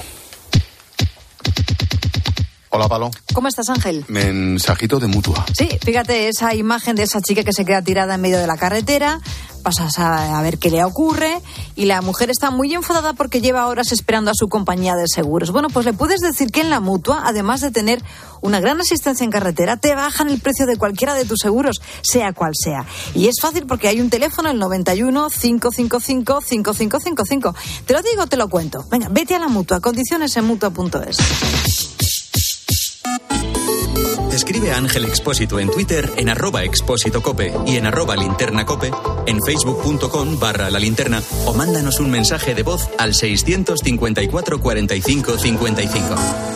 Hola, Palo.
¿Cómo estás, Ángel?
Mensajito de Mutua.
Sí, fíjate esa imagen de esa chica que se queda tirada en medio de la carretera, pasas a, a ver qué le ocurre, y la mujer está muy enfadada porque lleva horas esperando a su compañía de seguros. Bueno, pues le puedes decir que en la Mutua, además de tener una gran asistencia en carretera, te bajan el precio de cualquiera de tus seguros, sea cual sea. Y es fácil porque hay un teléfono, el noventa y uno, cinco cinco cinco, cinco cinco cinco cinco. Te lo digo, te lo cuento. Venga, vete a la Mutua, condiciones en mutua punto es.
Escribe a Ángel Expósito en Twitter en arroba expósito cope y en arroba linterna cope, en facebook.com barra la linterna, o mándanos un mensaje de voz al seiscientos cincuenta y cuatro cuarenta y cinco cincuenta y cinco.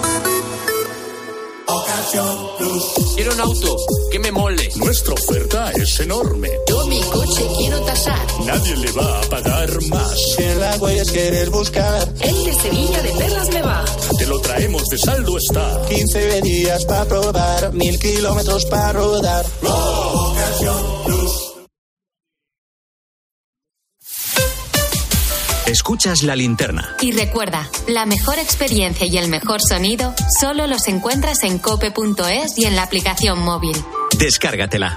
Quiero un auto que me mole.
Nuestra oferta es enorme.
Yo mi coche quiero tasar.
Nadie le va a pagar más.
Si en la huellas quieres buscar,
el de Sevilla de Perlas me va.
Te lo traemos de saldo está.
quince días para probar, mil kilómetros para rodar.
Oh, Ocasión Plus.
Escuchas La Linterna.
Y recuerda, la mejor experiencia y el mejor sonido solo los encuentras en cope punto es y en la aplicación móvil.
Descárgatela.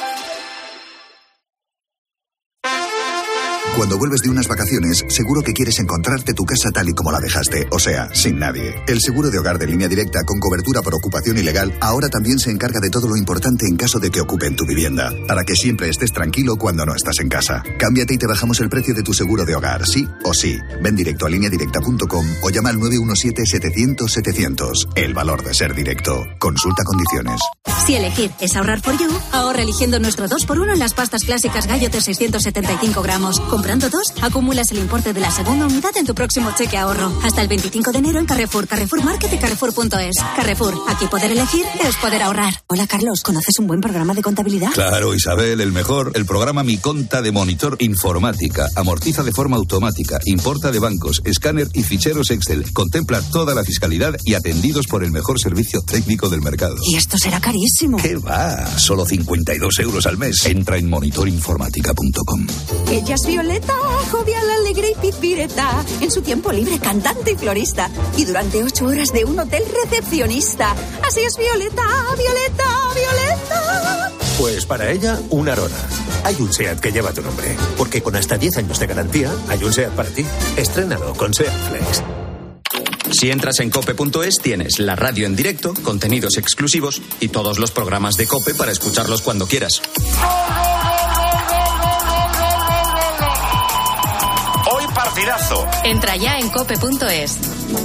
Cuando vuelves de unas vacaciones, seguro que quieres encontrarte tu casa tal y como la dejaste, o sea, sin nadie. El seguro de hogar de Línea Directa, con cobertura por ocupación ilegal, ahora también se encarga de todo lo importante en caso de que ocupen tu vivienda, para que siempre estés tranquilo cuando no estás en casa. Cámbiate y te bajamos el precio de tu seguro de hogar, sí o sí. Ven directo a línea directa punto com o llama al nueve uno siete, setecientos, setecientos. El valor de ser directo. Consulta condiciones.
Si elegir es ahorrar for you, ahorra eligiendo nuestro dos por uno en las pastas clásicas Gallo de seiscientos setenta y cinco gramos. Comprando dos, acumulas el importe de la segunda unidad en tu próximo cheque ahorro. Hasta el veinticinco de enero en Carrefour, Carrefour Market y Carrefour punto es. Carrefour, aquí poder elegir es poder ahorrar. Hola Carlos, ¿conoces un buen programa de contabilidad?
Claro, Isabel, el mejor. El programa Mi Conta de Monitor Informática. Amortiza de forma automática, importa de bancos, escáner y ficheros Excel. Contempla toda la fiscalidad y atendidos por el mejor servicio técnico del mercado.
Y esto será carísimo.
¿Qué va? Solo cincuenta y dos euros al mes. Entra en monitor informática punto com.
Ella es Violeta, jovial, alegre y pizpireta. En su tiempo libre, cantante y florista. Y durante ocho horas de un hotel recepcionista. Así es Violeta, Violeta, Violeta.
Pues para ella, un Arona. Hay un SEAT que lleva tu nombre. Porque con hasta diez años de garantía, hay un SEAT para ti. Estrénalo con SEAT Flex.
Si entras en cope punto es, tienes la radio en directo, contenidos exclusivos y todos los programas de COPE para escucharlos cuando quieras.
Hoy partidazo.
Entra ya en cope punto es.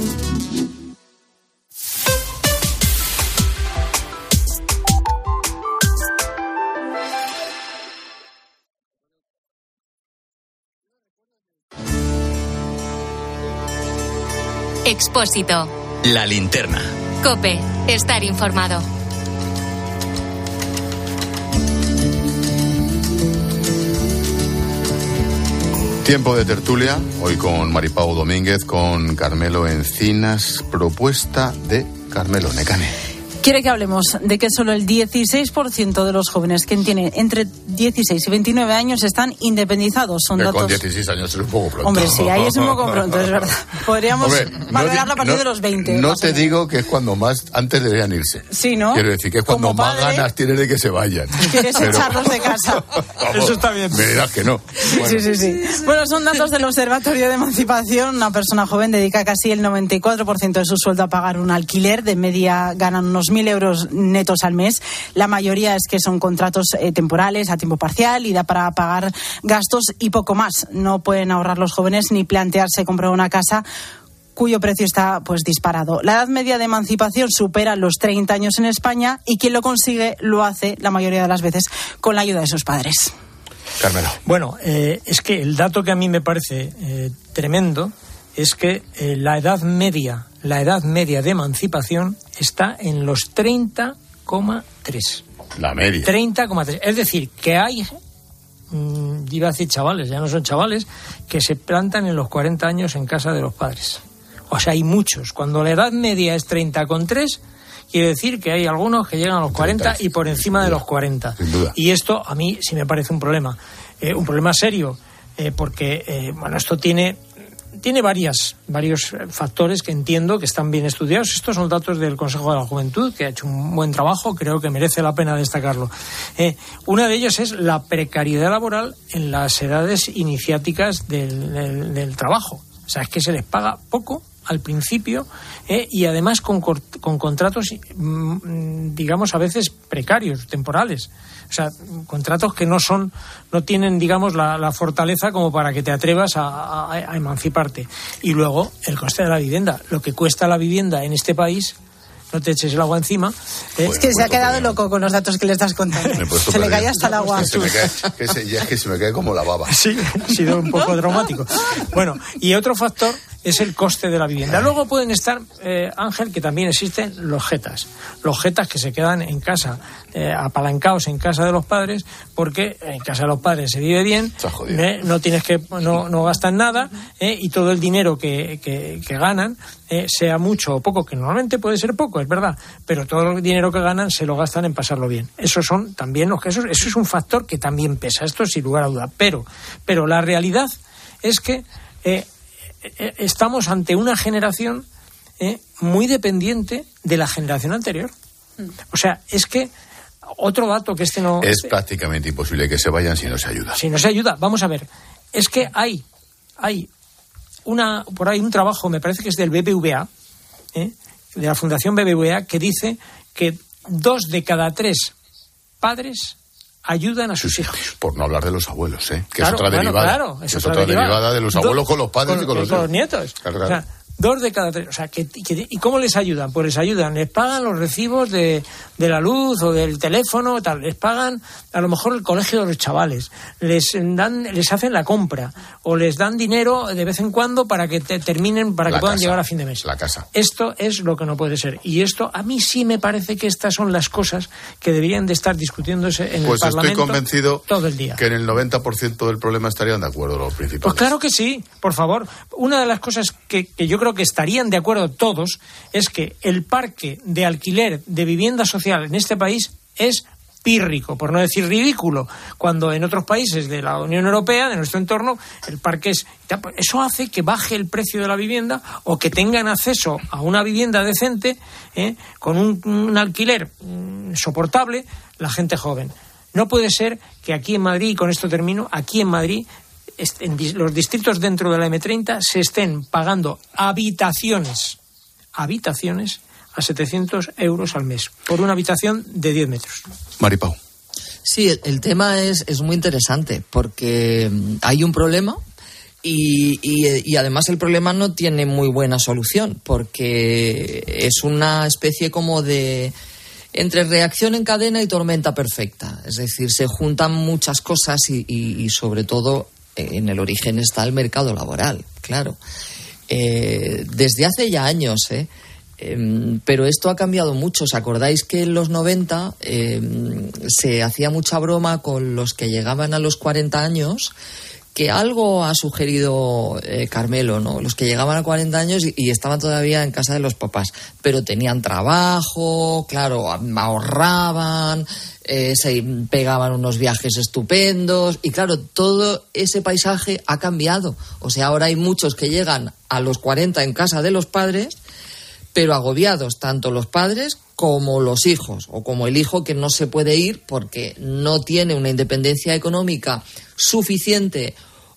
Expósito.
La linterna.
COPE. Estar informado.
Tiempo de tertulia, hoy con Maripau Domínguez, con Carmelo Encinas, propuesta de Carmelo Necane.
Quiere que hablemos de que solo el dieciséis por ciento de los jóvenes que tienen entre dieciséis y veintinueve años están independizados. Son datos...
Con dieciséis años es un poco pronto.
Hombre, sí, ahí es un poco pronto, es verdad. Podríamos
Hombre,
valorarlo
no,
a partir
no,
de los veinte.
No te digo que es cuando más, antes deberían irse.
Sí, ¿no?
Quiero decir que es cuando
Como
más
padre,
ganas tienes de que se vayan.
Quieres
Pero...
echarlos de casa.
Vamos,
eso está bien.
Me dirás que no.
Sí, bueno. sí, sí, sí. Bueno, son datos del Observatorio de Emancipación. Una persona joven dedica casi el noventa y cuatro por ciento de su sueldo a pagar un alquiler. De media ganan unos mil euros netos al mes. La mayoría es que son contratos eh, temporales, a tiempo parcial, y da para pagar gastos y poco más. No pueden ahorrar los jóvenes ni plantearse comprar una casa cuyo precio está pues disparado. La edad media de emancipación supera los treinta años en España y quien lo consigue lo hace la mayoría de las veces con la ayuda de sus padres.
Carmelo.
Bueno, eh, es que el dato que a mí me parece eh, tremendo es que eh, la edad media, la edad media de emancipación está en los treinta coma tres.
La media.
treinta coma tres. Es decir, que hay, mmm, iba a decir chavales, ya no son chavales, que se plantan en los cuarenta años en casa de los padres. O sea, hay muchos. Cuando la edad media es treinta coma tres, quiere decir que hay algunos que llegan a los cuarenta y por encima de los cuarenta.
Sin duda.
Y esto a mí sí me parece un problema. Eh, un problema serio, eh, porque, eh, bueno, esto tiene... Tiene varias, varios factores que entiendo que están bien estudiados. Estos son datos del Consejo de la Juventud, que ha hecho un buen trabajo, creo que merece la pena destacarlo. Eh, una de ellas es la precariedad laboral en las edades iniciáticas del, del, del trabajo. O sea, es que se les paga poco al principio eh, y además con, con contratos, mmm, digamos, a veces precarios, temporales. O sea, contratos que no son, no tienen, digamos, la, la fortaleza como para que te atrevas a, a, a emanciparte. Y luego, el coste de la vivienda. Lo que cuesta la vivienda en este país, no te eches el agua encima. ¿eh?
Es que se ha quedado loco con los datos que le estás contando. Se le cae hasta el agua.
Se me cae, que se, ya es que se me cae como la baba.
Sí, ha sido un poco traumático. Bueno, y otro factor es el coste de la vivienda. Luego pueden estar, eh, Ángel, que también existen los jetas. Los jetas que se quedan en casa, eh, apalancados en casa de los padres, porque en casa de los padres se vive bien, eh, no tienes que, no, no gastan nada, eh, y todo el dinero que, que, que ganan, eh, sea mucho o poco, que normalmente puede ser poco, es verdad, pero todo el dinero que ganan se lo gastan en pasarlo bien. Esos son también los que, eso, eso es un factor que también pesa, esto sin lugar a duda. Pero, pero la realidad es que eh, estamos ante una generación eh, muy dependiente de la generación anterior. O sea, es que otro dato que este no...
Es prácticamente imposible que se vayan si no se ayuda.
Si no se ayuda, vamos a ver. Es que hay, hay una, por ahí un trabajo, me parece que es del B B V A, ¿eh? de la Fundación B B V A, que dice que dos de cada tres padres ayudan a sus hijos.
Por no hablar de los abuelos, ¿eh? Que
claro,
es otra
bueno,
derivada.
Claro, es,
es
otra,
otra derivada.
derivada
de los abuelos con los padres
con,
y con los,
con los nietos.
Claro, claro.
O sea, Dos de cada tres. O sea, que, que, ¿y cómo les ayudan? Pues les ayudan, les pagan los recibos de, de la luz o del teléfono, tal, les pagan a lo mejor el colegio de los chavales, les dan, les hacen la compra, o les dan dinero de vez en cuando para que te terminen, para
la
que puedan
casa,
llegar a fin de mes.
La casa.
Esto es lo que no puede ser. Y esto, a mí sí me parece que estas son las cosas que deberían de estar discutiéndose en
pues
el Parlamento.
Pues estoy convencido
todo el día.
Que en el noventa por ciento del problema estarían de acuerdo los principales.
Pues claro que sí, por favor. Una de las cosas que, que yo creo que estarían de acuerdo todos es que el parque de alquiler de vivienda social en este país es pírrico, por no decir ridículo, cuando en otros países de la Unión Europea, de nuestro entorno, el parque es... Eso hace que baje el precio de la vivienda o que tengan acceso a una vivienda decente, ¿eh? con un, un alquiler mm, soportable, la gente joven. No puede ser que aquí en Madrid, y con esto termino, aquí en Madrid, en los distritos dentro de la eme treinta se estén pagando habitaciones, habitaciones a setecientos euros al mes por una habitación de diez metros.
Maripau.
Sí, el, el tema es, es muy interesante porque hay un problema y, y, y además el problema no tiene muy buena solución porque es una especie como de... entre reacción en cadena y tormenta perfecta. Es decir, se juntan muchas cosas y, y, y sobre todo en el origen está el mercado laboral, claro. Eh, desde hace ya años, ¿eh? Eh, pero esto ha cambiado mucho. ¿Os acordáis que en los noventa eh, se hacía mucha broma con los que llegaban a los cuarenta años? Que algo ha sugerido eh, Carmelo, ¿no? Los que llegaban a cuarenta años y, y estaban todavía en casa de los papás, pero tenían trabajo, claro, ahorraban, eh, se pegaban unos viajes estupendos y claro, todo ese paisaje ha cambiado. O sea, ahora hay muchos que llegan a los cuarenta en casa de los padres, pero agobiados tanto los padres como los hijos, o como el hijo que no se puede ir porque no tiene una independencia económica suficiente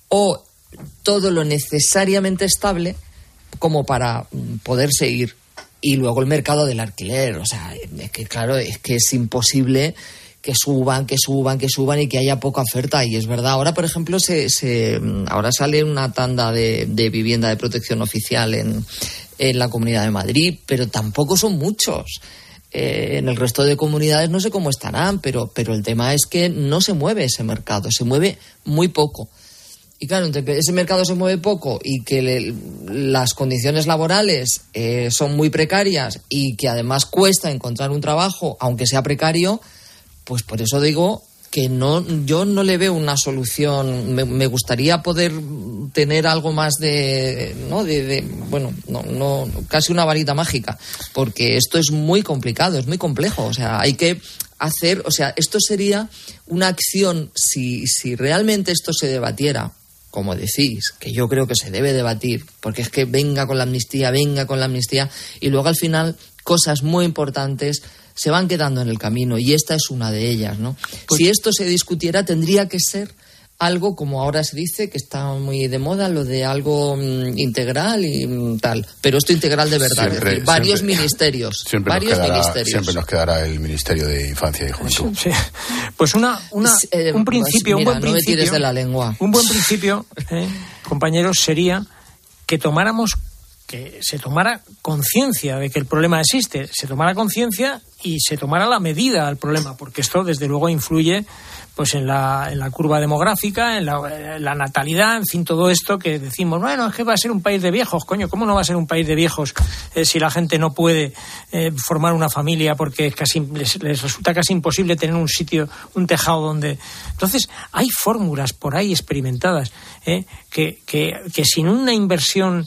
o todo lo necesariamente estable como para poderse ir. Y luego el mercado del alquiler, o sea, es que claro, es que es imposible que suban, que suban, que suban y que haya poca oferta. Y es verdad, ahora por ejemplo se, se ahora sale una tanda de, de vivienda de protección oficial en, en la Comunidad de Madrid, pero tampoco son muchos. Eh, en el resto de comunidades no sé cómo estarán, pero, pero el tema es que no se mueve ese mercado, se mueve muy poco. Y claro, entre que ese mercado se mueve poco y que le, las condiciones laborales eh, son muy precarias y que además cuesta encontrar un trabajo, aunque sea precario, pues por eso digo que no, yo no le veo una solución. Me, me gustaría poder tener algo más de, ¿no? De, de, bueno, no, no, casi una varita mágica, porque esto es muy complicado, es muy complejo. O sea, hay que hacer, o sea, esto sería una acción, si, si realmente esto se debatiera, como decís, que yo creo que se debe debatir, porque es que venga con la amnistía, venga con la amnistía, y luego al final cosas muy importantes se van quedando en el camino, y esta es una de ellas, ¿no? Pues, si esto se discutiera, tendría que ser algo, como ahora se dice, que está muy de moda, lo de algo mm, integral y mm, tal. Pero esto integral de verdad, siempre, es decir, varios siempre, ministerios.
Siempre
varios
nos quedará,
ministerios.
Siempre nos quedará el Ministerio de Infancia y Juventud.
Sí. Pues una, una eh, un principio,
pues mira,
un buen
no
principio.
me tires de la lengua.
Un buen principio, eh, compañeros, sería que tomáramos, que se tomara conciencia de que el problema existe, se tomara conciencia y se tomara la medida al problema, porque esto desde luego influye pues en la, en la curva demográfica, en la, en la natalidad, en fin, todo esto que decimos, bueno, es que va a ser un país de viejos, coño, ¿cómo no va a ser un país de viejos eh, si la gente no puede eh, formar una familia porque es casi, les, les resulta casi imposible tener un sitio, un tejado donde... Entonces, hay fórmulas por ahí experimentadas eh, que, que, que sin una inversión...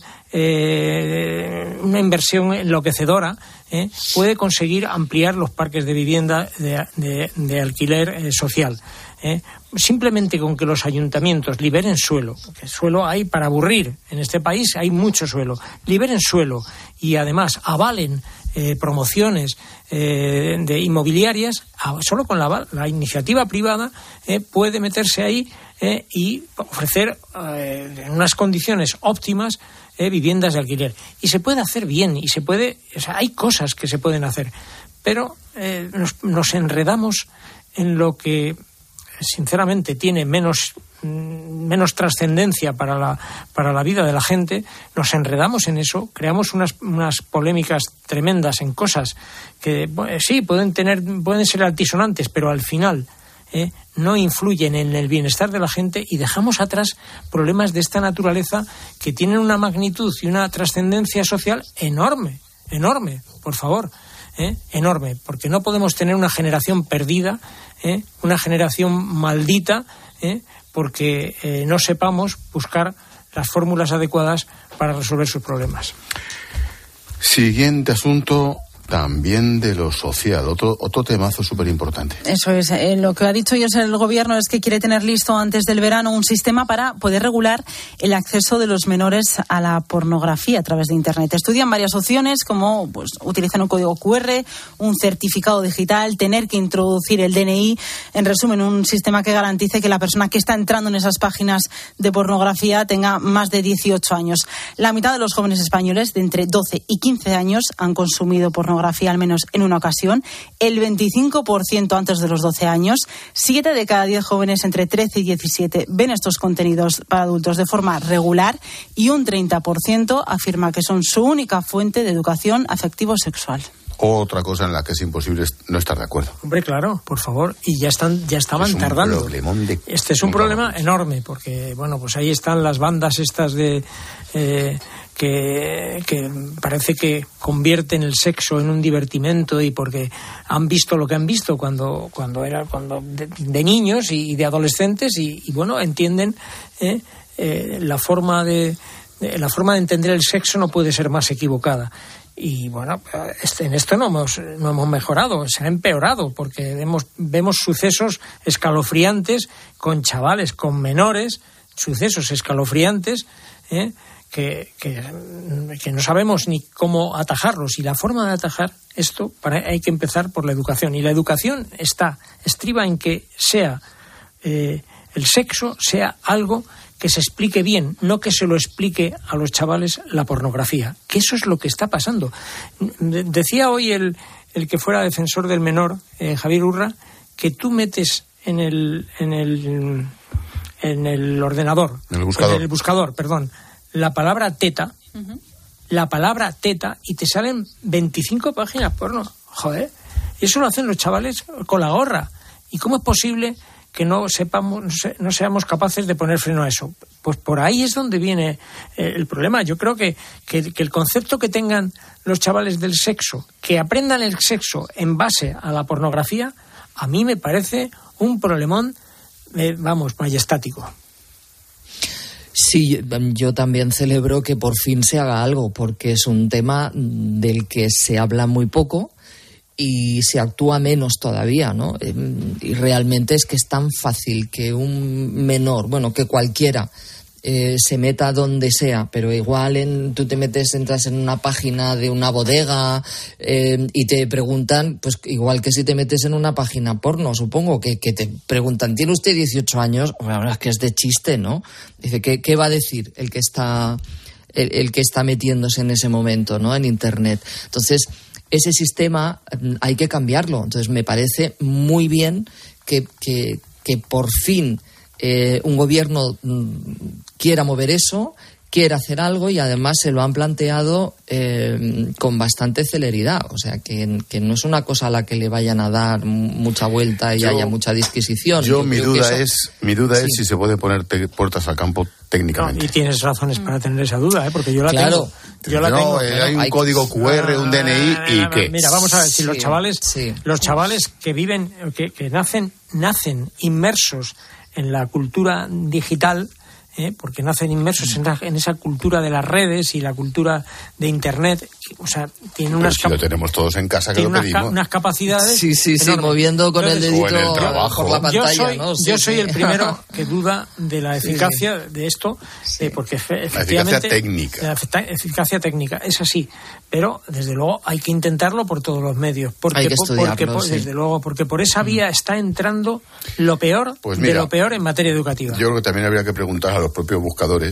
Eh, una inversión enloquecedora eh, puede conseguir ampliar los parques de vivienda de, de, de alquiler eh, social. Eh. Simplemente con que los ayuntamientos liberen suelo, que suelo hay para aburrir, en este país hay mucho suelo, liberen suelo y además avalen eh, promociones eh, de inmobiliarias, solo con la, la iniciativa privada eh, puede meterse ahí eh, y ofrecer eh, en unas condiciones óptimas Eh, viviendas de alquiler. Y se puede hacer bien, y se puede, o sea, hay cosas que se pueden hacer, pero eh, nos, nos enredamos en lo que sinceramente tiene menos menos trascendencia para la, para la vida de la gente, nos enredamos en eso, creamos unas, unas polémicas tremendas en cosas que bueno, sí, pueden tener, pueden ser altisonantes, pero al final eh, no influyen en el bienestar de la gente y dejamos atrás problemas de esta naturaleza que tienen una magnitud y una trascendencia social enorme, enorme, por favor. ¿Eh? enorme, porque no podemos tener una generación perdida, ¿eh? una generación maldita, ¿eh? porque eh, no sepamos buscar las fórmulas adecuadas para resolver sus problemas.
Siguiente asunto, también de lo social, otro otro temazo súper importante.
Eso es, eh, lo que ha dicho hoy el gobierno es que quiere tener listo antes del verano un sistema para poder regular el acceso de los menores a la pornografía a través de Internet. Estudian varias opciones como pues utilizar un código cu erre, un certificado digital, tener que introducir el de ene i, en resumen un sistema que garantice que la persona que está entrando en esas páginas de pornografía tenga más de dieciocho años. La mitad de los jóvenes españoles de entre doce y quince años han consumido pornografía al menos en una ocasión, el veinticinco por ciento antes de los doce años, siete de cada diez jóvenes entre trece y diecisiete ven estos contenidos para adultos de forma regular y un treinta por ciento afirma que son su única fuente de educación afectivo-sexual.
Otra cosa en la que es imposible no estar de acuerdo.
Hombre, claro, por favor, y ya están, ya estaban
es un
tardando.
Problemón de...
Este es un problema enorme, porque bueno, pues ahí están las bandas estas de eh, que, que parece que convierten el sexo en un divertimento y porque han visto lo que han visto cuando cuando era cuando de, de niños y de adolescentes y, y bueno, entienden eh, eh, la forma de, de la forma de entender el sexo no puede ser más equivocada. Y bueno, este, en esto no hemos, no hemos mejorado, se ha empeorado, porque vemos, vemos sucesos escalofriantes con chavales, con menores, sucesos escalofriantes, ¿eh? que, que, que no sabemos ni cómo atajarlos. Y la forma de atajar esto, para, hay que empezar por la educación. Y la educación está, estriba en que sea eh, el sexo sea algo que se explique bien, no que se lo explique a los chavales la pornografía, que eso es lo que está pasando. Decía hoy el, el que fuera defensor del menor, eh, Javier Urra, que tú metes en el en el en el ordenador,
en el buscador,
en el buscador, perdón, la palabra teta, uh-huh. la palabra teta y te salen veinticinco páginas porno. Joder, y eso lo hacen los chavales con la gorra. ¿Y cómo es posible que no sepamos, no, se, no seamos capaces de poner freno a eso? Pues por ahí es donde viene eh, el problema. Yo creo que, que, que el concepto que tengan los chavales del sexo, que aprendan el sexo en base a la pornografía, a mí me parece un problemón, eh, vamos, majestático.
Sí, yo también celebro que por fin se haga algo, porque es un tema del que se habla muy poco y se actúa menos todavía, ¿no? Y realmente es que es tan fácil que un menor, bueno, que cualquiera eh, se meta donde sea, pero igual en, tú te metes, entras en una página de una bodega eh, y te preguntan, pues igual que si te metes en una página porno, supongo, que, que te preguntan, ¿tiene usted dieciocho años? La verdad es que es de chiste, ¿no? Dice, ¿qué, qué va a decir el que está, el, el que está metiéndose en ese momento, ¿no? En Internet. Entonces, ese sistema hay que cambiarlo. Entonces me parece muy bien que, que, que por fin eh, un gobierno quiera mover eso, quiera hacer algo y además se lo han planteado eh, con bastante celeridad. O sea, que, que no es una cosa a la que le vayan a dar mucha vuelta y yo, haya mucha disquisición.
Yo, yo mi duda
eso,
es mi duda sí. es si se puede poner te- puertas al campo técnicamente.
No, y tienes razones para tener esa duda, ¿eh? Porque yo la
claro.
tengo. Yo la
no,
tengo.
Eh, hay un
hay
código cu erre, un de ene i y
ah,
qué.
Mira, vamos a ver si
sí,
los chavales,
sí.
los chavales que viven, que, que nacen, nacen inmersos en la cultura digital. ¿Eh? Porque nacen inmersos en, la, en esa cultura de las redes y la cultura de Internet, o sea, tienen unas
si cap- lo tenemos todos en casa que lo
unas,
pedimos.
ca- unas capacidades
sí, sí, sí,
enormes.
moviendo con
Entonces,
el dedito
o en el trabajo.
por la pantalla,
yo soy,
¿no? Sí,
yo soy
sí.
el primero que duda de la eficacia
sí.
de esto,
sí.
eh, porque
la
efectivamente
eficacia técnica.
la efic- eficacia técnica es así, pero desde luego hay que intentarlo por todos los medios, porque
hay que
por,
estudiarlo,
porque por,
sí.
desde luego, porque por esa vía está entrando lo peor
pues mira,
de lo peor en materia educativa.
Yo creo que también habría que preguntar a los propios buscadores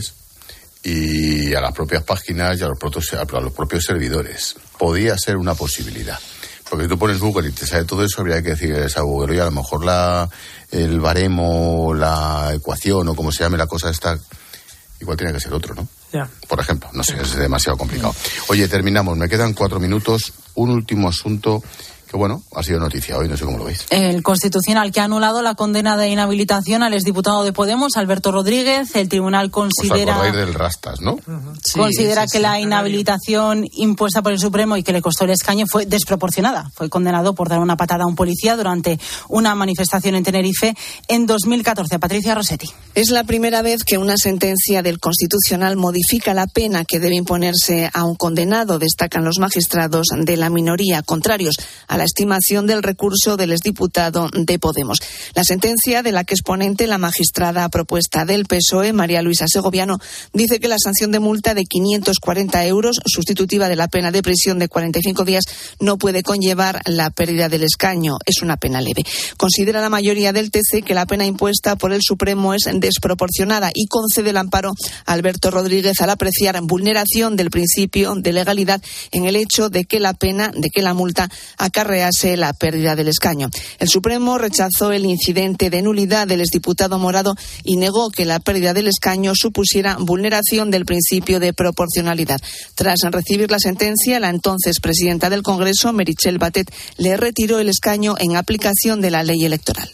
y a las propias páginas y a los propios, a los propios servidores. Podría ser una posibilidad. Porque tú pones Google y te sale todo eso, habría que decir esa Google, y a lo mejor la el baremo, la ecuación o como se llame la cosa esta, igual tiene que ser otro, ¿no?
Ya.
Por ejemplo, no sé, es demasiado complicado. Oye, terminamos, me quedan cuatro minutos, un último asunto que, bueno, ha sido noticia hoy, no sé cómo lo veis.
El Constitucional que ha anulado la condena de inhabilitación al exdiputado de Podemos, Alberto Rodríguez. El tribunal considera...
Os acordáis del Rastas, ¿no?
Uh-huh. Sí, considera sí, sí, que sí. la inhabilitación impuesta por el Supremo y que le costó el escaño fue desproporcionada. Fue condenado por dar una patada a un policía durante una manifestación en Tenerife en dos mil catorce. Patricia Rossetti.
Es la primera vez que una sentencia del Constitucional modifica la pena que debe imponerse a un condenado, destacan los magistrados de la minoría, contrarios a la estimación del recurso del exdiputado de Podemos. La sentencia, de la que es ponente la magistrada propuesta del P S O E, María Luisa Segoviano, dice que la sanción de multa de quinientos cuarenta euros, sustitutiva de la pena de prisión de cuarenta y cinco días, no puede conllevar la pérdida del escaño. Es una pena leve. Considera la mayoría del T C que la pena impuesta por el Supremo es desproporcionada y concede el amparo a Alberto Rodríguez al apreciar vulneración del principio de legalidad en el hecho de que la pena, de que la multa acarrease la pérdida del escaño. El Supremo rechazó el incidente de nulidad del exdiputado Morado y negó que la pérdida del escaño supusiera vulneración del principio de proporcionalidad. Tras recibir la sentencia, la entonces presidenta del Congreso, Meritxell Batet, le retiró el escaño en aplicación de la ley electoral.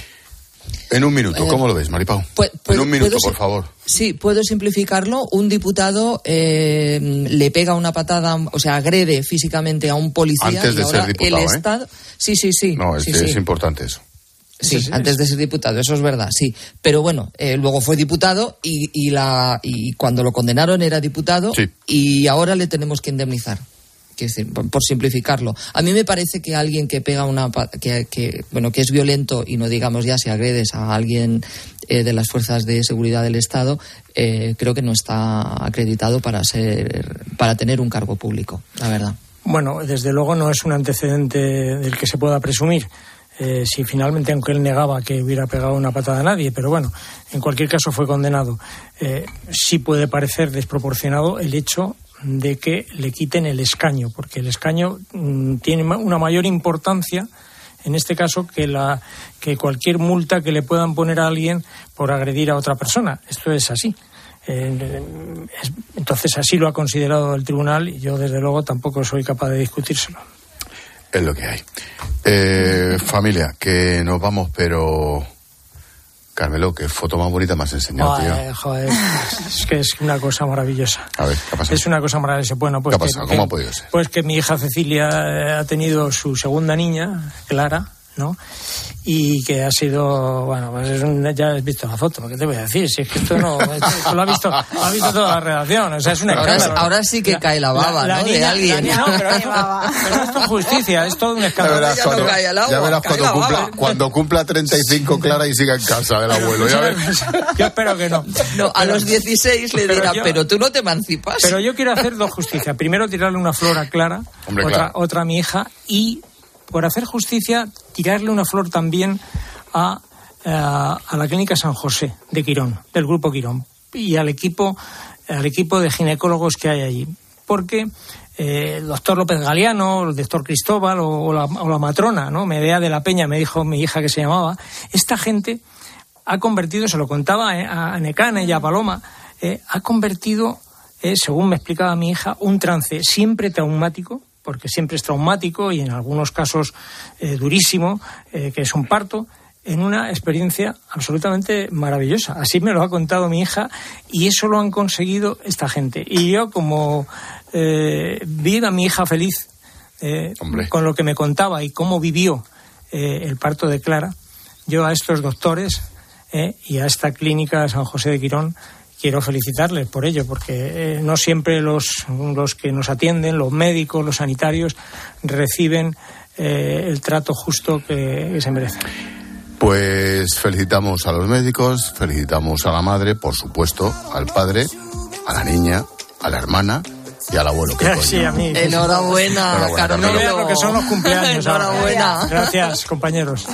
En un minuto, ¿cómo lo ves, Maripau?
Pues,
en un minuto, por favor.
Sí, puedo simplificarlo. Un diputado eh, le pega una patada, o sea, agrede físicamente a un policía.
Antes de
y ahora
ser diputado,
el Estado...
¿eh?
Sí, sí, sí.
No, es,
sí,
es
sí.
importante eso.
Sí, sí, antes de ser diputado, eso es verdad, sí. Pero bueno, eh, luego fue diputado y, y, la, y cuando lo condenaron era diputado sí. y ahora le tenemos que indemnizar. Que es decir, por, por simplificarlo. A mí me parece que alguien que pega una... Que, que, bueno, que es violento, y no digamos ya si agredes a alguien eh, de las fuerzas de seguridad del Estado, eh, creo que no está acreditado para ser para tener un cargo público, la verdad.
Bueno, desde luego no es un antecedente del que se pueda presumir. Eh, si finalmente, aunque él negaba que hubiera pegado una patada a nadie, pero bueno, en cualquier caso fue condenado. Eh, sí puede parecer desproporcionado el hecho de que le quiten el escaño, porque el escaño mmm, tiene una mayor importancia en este caso que la que cualquier multa que le puedan poner a alguien por agredir a otra persona. Esto es así. Eh, es, entonces así lo ha considerado el tribunal y yo desde luego tampoco soy capaz de discutírselo.
Es lo que hay. Eh, familia, que nos vamos, pero... Carmelo, qué foto más bonita me has enseñado,
Ay,
tío.
Joder, es que es una cosa maravillosa.
A ver, ¿qué ha pasado?
Es una cosa maravillosa. Bueno, pues
¿Qué ha pasado?
Que,
¿Cómo ha podido ser?
Pues que mi hija Cecilia ha tenido su segunda niña, Clara, ¿no? Y que ha sido, bueno, pues es un, ya has visto la foto, ¿qué te voy a decir? Si es que esto no, esto lo ha visto, lo ha visto toda la redacción, o sea, es una
ahora,
escándalo.
Ahora sí que la, cae la baba, la, ¿no? La niña, de alguien.
Niña, no, pero, esto, pero esto es justicia, es todo un escándalo.
Ya verás,
ya
cuando,
no cae el agua,
ya verás
cae
cuando, cumpla, cuando cumpla treinta y cinco, Clara, y siga en casa del abuelo, ya ves.
Yo espero que no.
No, a pero, los dieciséis le dirá, pero, yo, pero tú no te emancipas.
Pero yo quiero hacer dos justicias. Primero, tirarle una flor a Clara,
Hombre,
otra,
claro.
otra a mi hija, y por hacer justicia, tirarle una flor también a, a, a la Clínica San José de Quirón, del Grupo Quirón, y al equipo, al equipo de ginecólogos que hay allí. Porque eh, el doctor López Galeano, el doctor Cristóbal o, o, la, o la matrona, ¿no? Medea de la Peña, me dijo mi hija que se llamaba, esta gente ha convertido, se lo contaba eh, a Necane y a Paloma, eh, ha convertido, eh, según me explicaba mi hija, un trance siempre traumático, porque siempre es traumático y en algunos casos eh, durísimo, eh, que es un parto, en una experiencia absolutamente maravillosa. Así me lo ha contado mi hija y eso lo han conseguido esta gente. Y yo, como eh, vi a mi hija feliz eh, con lo que me contaba y cómo vivió eh, el parto de Clara, yo a estos doctores eh, y a esta clínica San José de Quirón quiero felicitarles por ello, porque eh, no siempre los, los que nos atienden, los médicos, los sanitarios, reciben eh, el trato justo que, que se merecen.
Pues felicitamos a los médicos, felicitamos a la madre, por supuesto, al padre, a la niña, a la hermana y al abuelo. ¿Qué
sí, a mí.
Enhorabuena,
Enhorabuena,
Carmelo.
No vean lo que son los cumpleaños.
Enhorabuena.
Gracias, compañeros.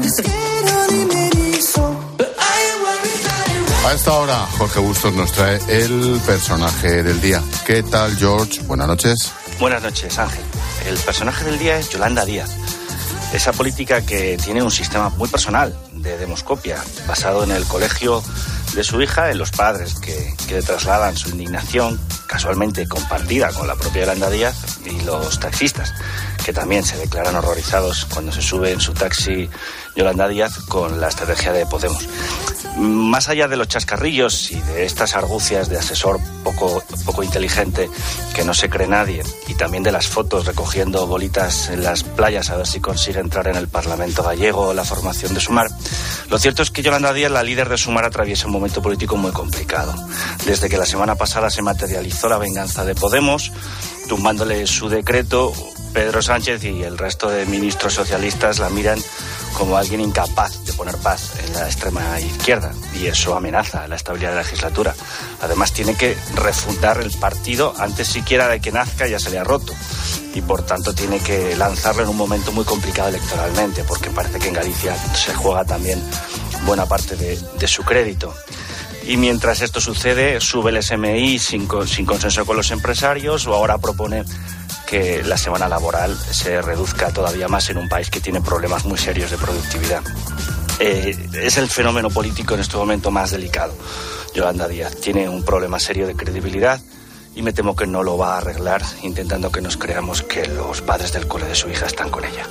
A esta hora, Jorge Bustos nos trae el personaje del día. ¿Qué tal, George? Buenas noches.
Buenas noches, Ángel.
el personaje del día es Yolanda Díaz, esa política que tiene un sistema muy personal de demoscopia, basado en el colegio de su hija, en los padres que, que trasladan su indignación, casualmente compartida con la propia Yolanda Díaz, y los taxistas, que también se declaran horrorizados cuando se sube en su taxi Yolanda Díaz con la estrategia de Podemos. Más allá de los chascarrillos y de estas argucias de asesor poco, poco inteligente que no se cree nadie, y también de las fotos recogiendo bolitas en las playas a ver si consigue entrar en el Parlamento gallego o la formación de Sumar, lo cierto es que Yolanda Díaz, la líder de Sumar, atraviesa un momento político muy complicado. Desde que la semana pasada se materializó la venganza de Podemos, tumbándole su decreto, Pedro Sánchez y el resto de ministros socialistas la miran como alguien incapaz de poner paz en la extrema izquierda, y eso amenaza la estabilidad de la legislatura. Además, tiene que refundar el partido antes siquiera de que nazca, ya se le ha roto, y por tanto tiene que lanzarlo en un momento muy complicado electoralmente, porque parece que en Galicia se juega también buena parte de, de su crédito. Y mientras esto sucede, sube el S M I sin, sin consenso con los empresarios, o ahora propone que la semana laboral se reduzca todavía más en un país que tiene problemas muy serios de productividad. Eh, es el fenómeno político en este momento más delicado. Yolanda Díaz tiene un problema serio de credibilidad y me temo que no lo va a arreglar intentando que nos creamos que los padres del cole de su hija están con ella.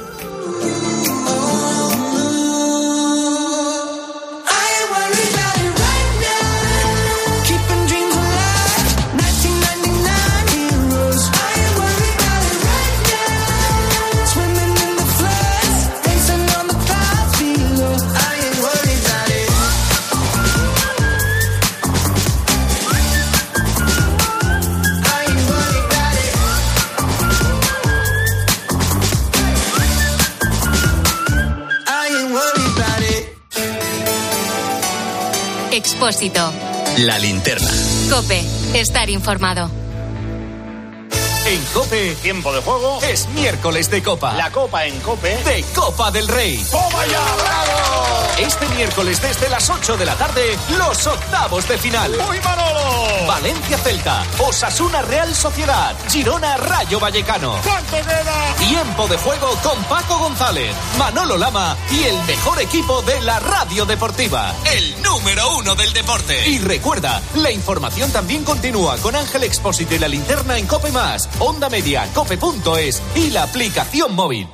Expósito.
La linterna.
COPE. Estar informado.
En COPE, tiempo de juego, es miércoles de Copa.
La Copa en COPE.
De Copa del Rey.
¡Toma ya, bravo!
Este miércoles desde las ocho de la tarde, los octavos de final.
¡Uy, Manolo!
Valencia Celta, Osasuna Real Sociedad, Girona Rayo Vallecano.
¿Cuánto queda?
Tiempo de juego con Paco González, Manolo Lama y el mejor equipo de la radio deportiva. El número uno del deporte. Y recuerda, la información también continúa con Ángel Expósito y la linterna en COPE Más, Onda Media, cope punto es y la aplicación móvil.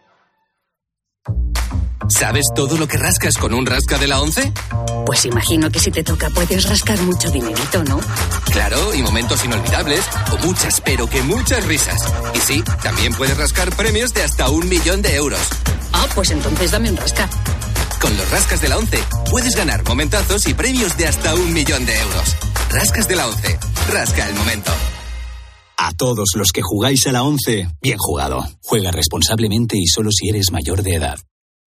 ¿Sabes todo lo que rascas con un rasca de la once?
Pues imagino que si te toca puedes rascar mucho dinerito, ¿no?
Claro, y momentos inolvidables, o muchas, pero que muchas risas. Y sí, también puedes rascar premios de hasta un millón de euros.
Ah, pues entonces dame un rasca.
Con los rascas de la once puedes ganar momentazos y premios de hasta un millón de euros. Rascas de la once, rasca el momento.
A todos los que jugáis a la once, bien jugado. Juega responsablemente y solo si eres mayor de edad.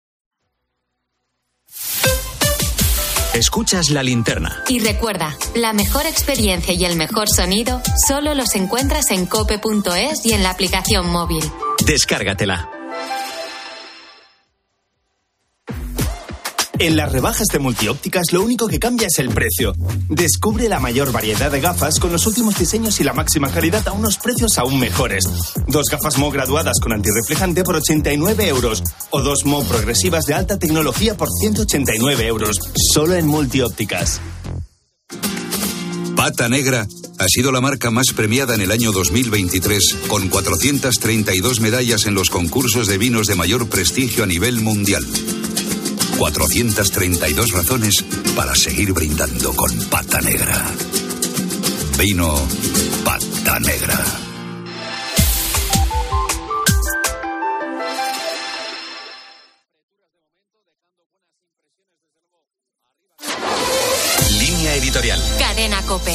Escuchas La Linterna.
Y recuerda, la mejor experiencia y el mejor sonido solo los encuentras en cope punto es y en la aplicación móvil.
Descárgatela.
En las rebajas de Multiópticas lo único que cambia es el precio. Descubre la mayor variedad de gafas con los últimos diseños y la máxima calidad a unos precios aún mejores. Dos gafas M O graduadas con antirreflejante por ochenta y nueve euros o dos M O progresivas de alta tecnología por ciento ochenta y nueve euros. Solo en Multiópticas.
Pata Negra ha sido la marca más premiada en el año dos mil veintitrés, con cuatrocientas treinta y dos medallas en los concursos de vinos de mayor prestigio a nivel mundial. cuatrocientas treinta y dos razones para seguir brindando con Pata Negra. Vino Pata Negra.
Línea editorial.
Cadena COPE.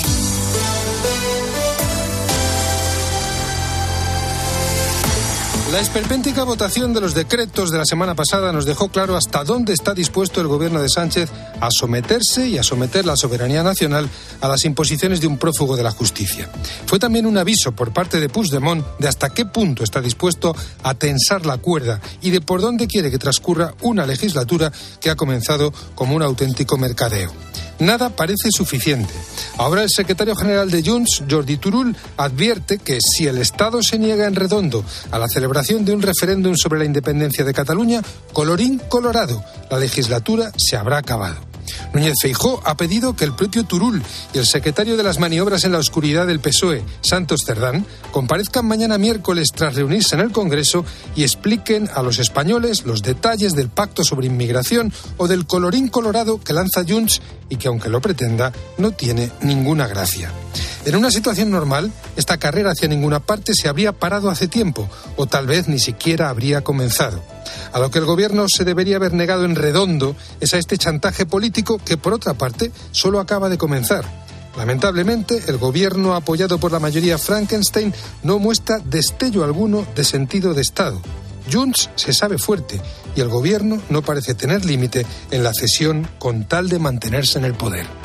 La esperpéntica votación de los decretos de la semana pasada nos dejó claro hasta dónde está dispuesto el gobierno de Sánchez a someterse y a someter la soberanía nacional a las imposiciones de un prófugo de la justicia. Fue también un aviso por parte de Puigdemont de hasta qué punto está dispuesto a tensar la cuerda y de por dónde quiere que transcurra una legislatura que ha comenzado como un auténtico mercadeo. nada parece suficiente. Ahora el secretario general de Junts, Jordi Turull, advierte que si el Estado se niega en redondo a la celebración de un referéndum sobre la independencia de Cataluña, colorín colorado, la legislatura se habrá acabado. Núñez Feijóo ha pedido que el propio Turull y el secretario de las maniobras en la oscuridad del P S O E, Santos Cerdán, comparezcan mañana miércoles tras reunirse en el Congreso y expliquen a los españoles los detalles del pacto sobre inmigración o del colorín colorado que lanza Junts y que, aunque lo pretenda, no tiene ninguna gracia. En una situación normal, esta carrera hacia ninguna parte se habría parado hace tiempo, o tal vez ni siquiera habría comenzado. A lo que el gobierno se debería haber negado en redondo es a este chantaje político que, por otra parte, solo acaba de comenzar. Lamentablemente, el gobierno apoyado por la mayoría Frankenstein no muestra destello alguno de sentido de Estado. Junts se sabe fuerte y el gobierno no parece tener límite en la cesión con tal de mantenerse en el poder.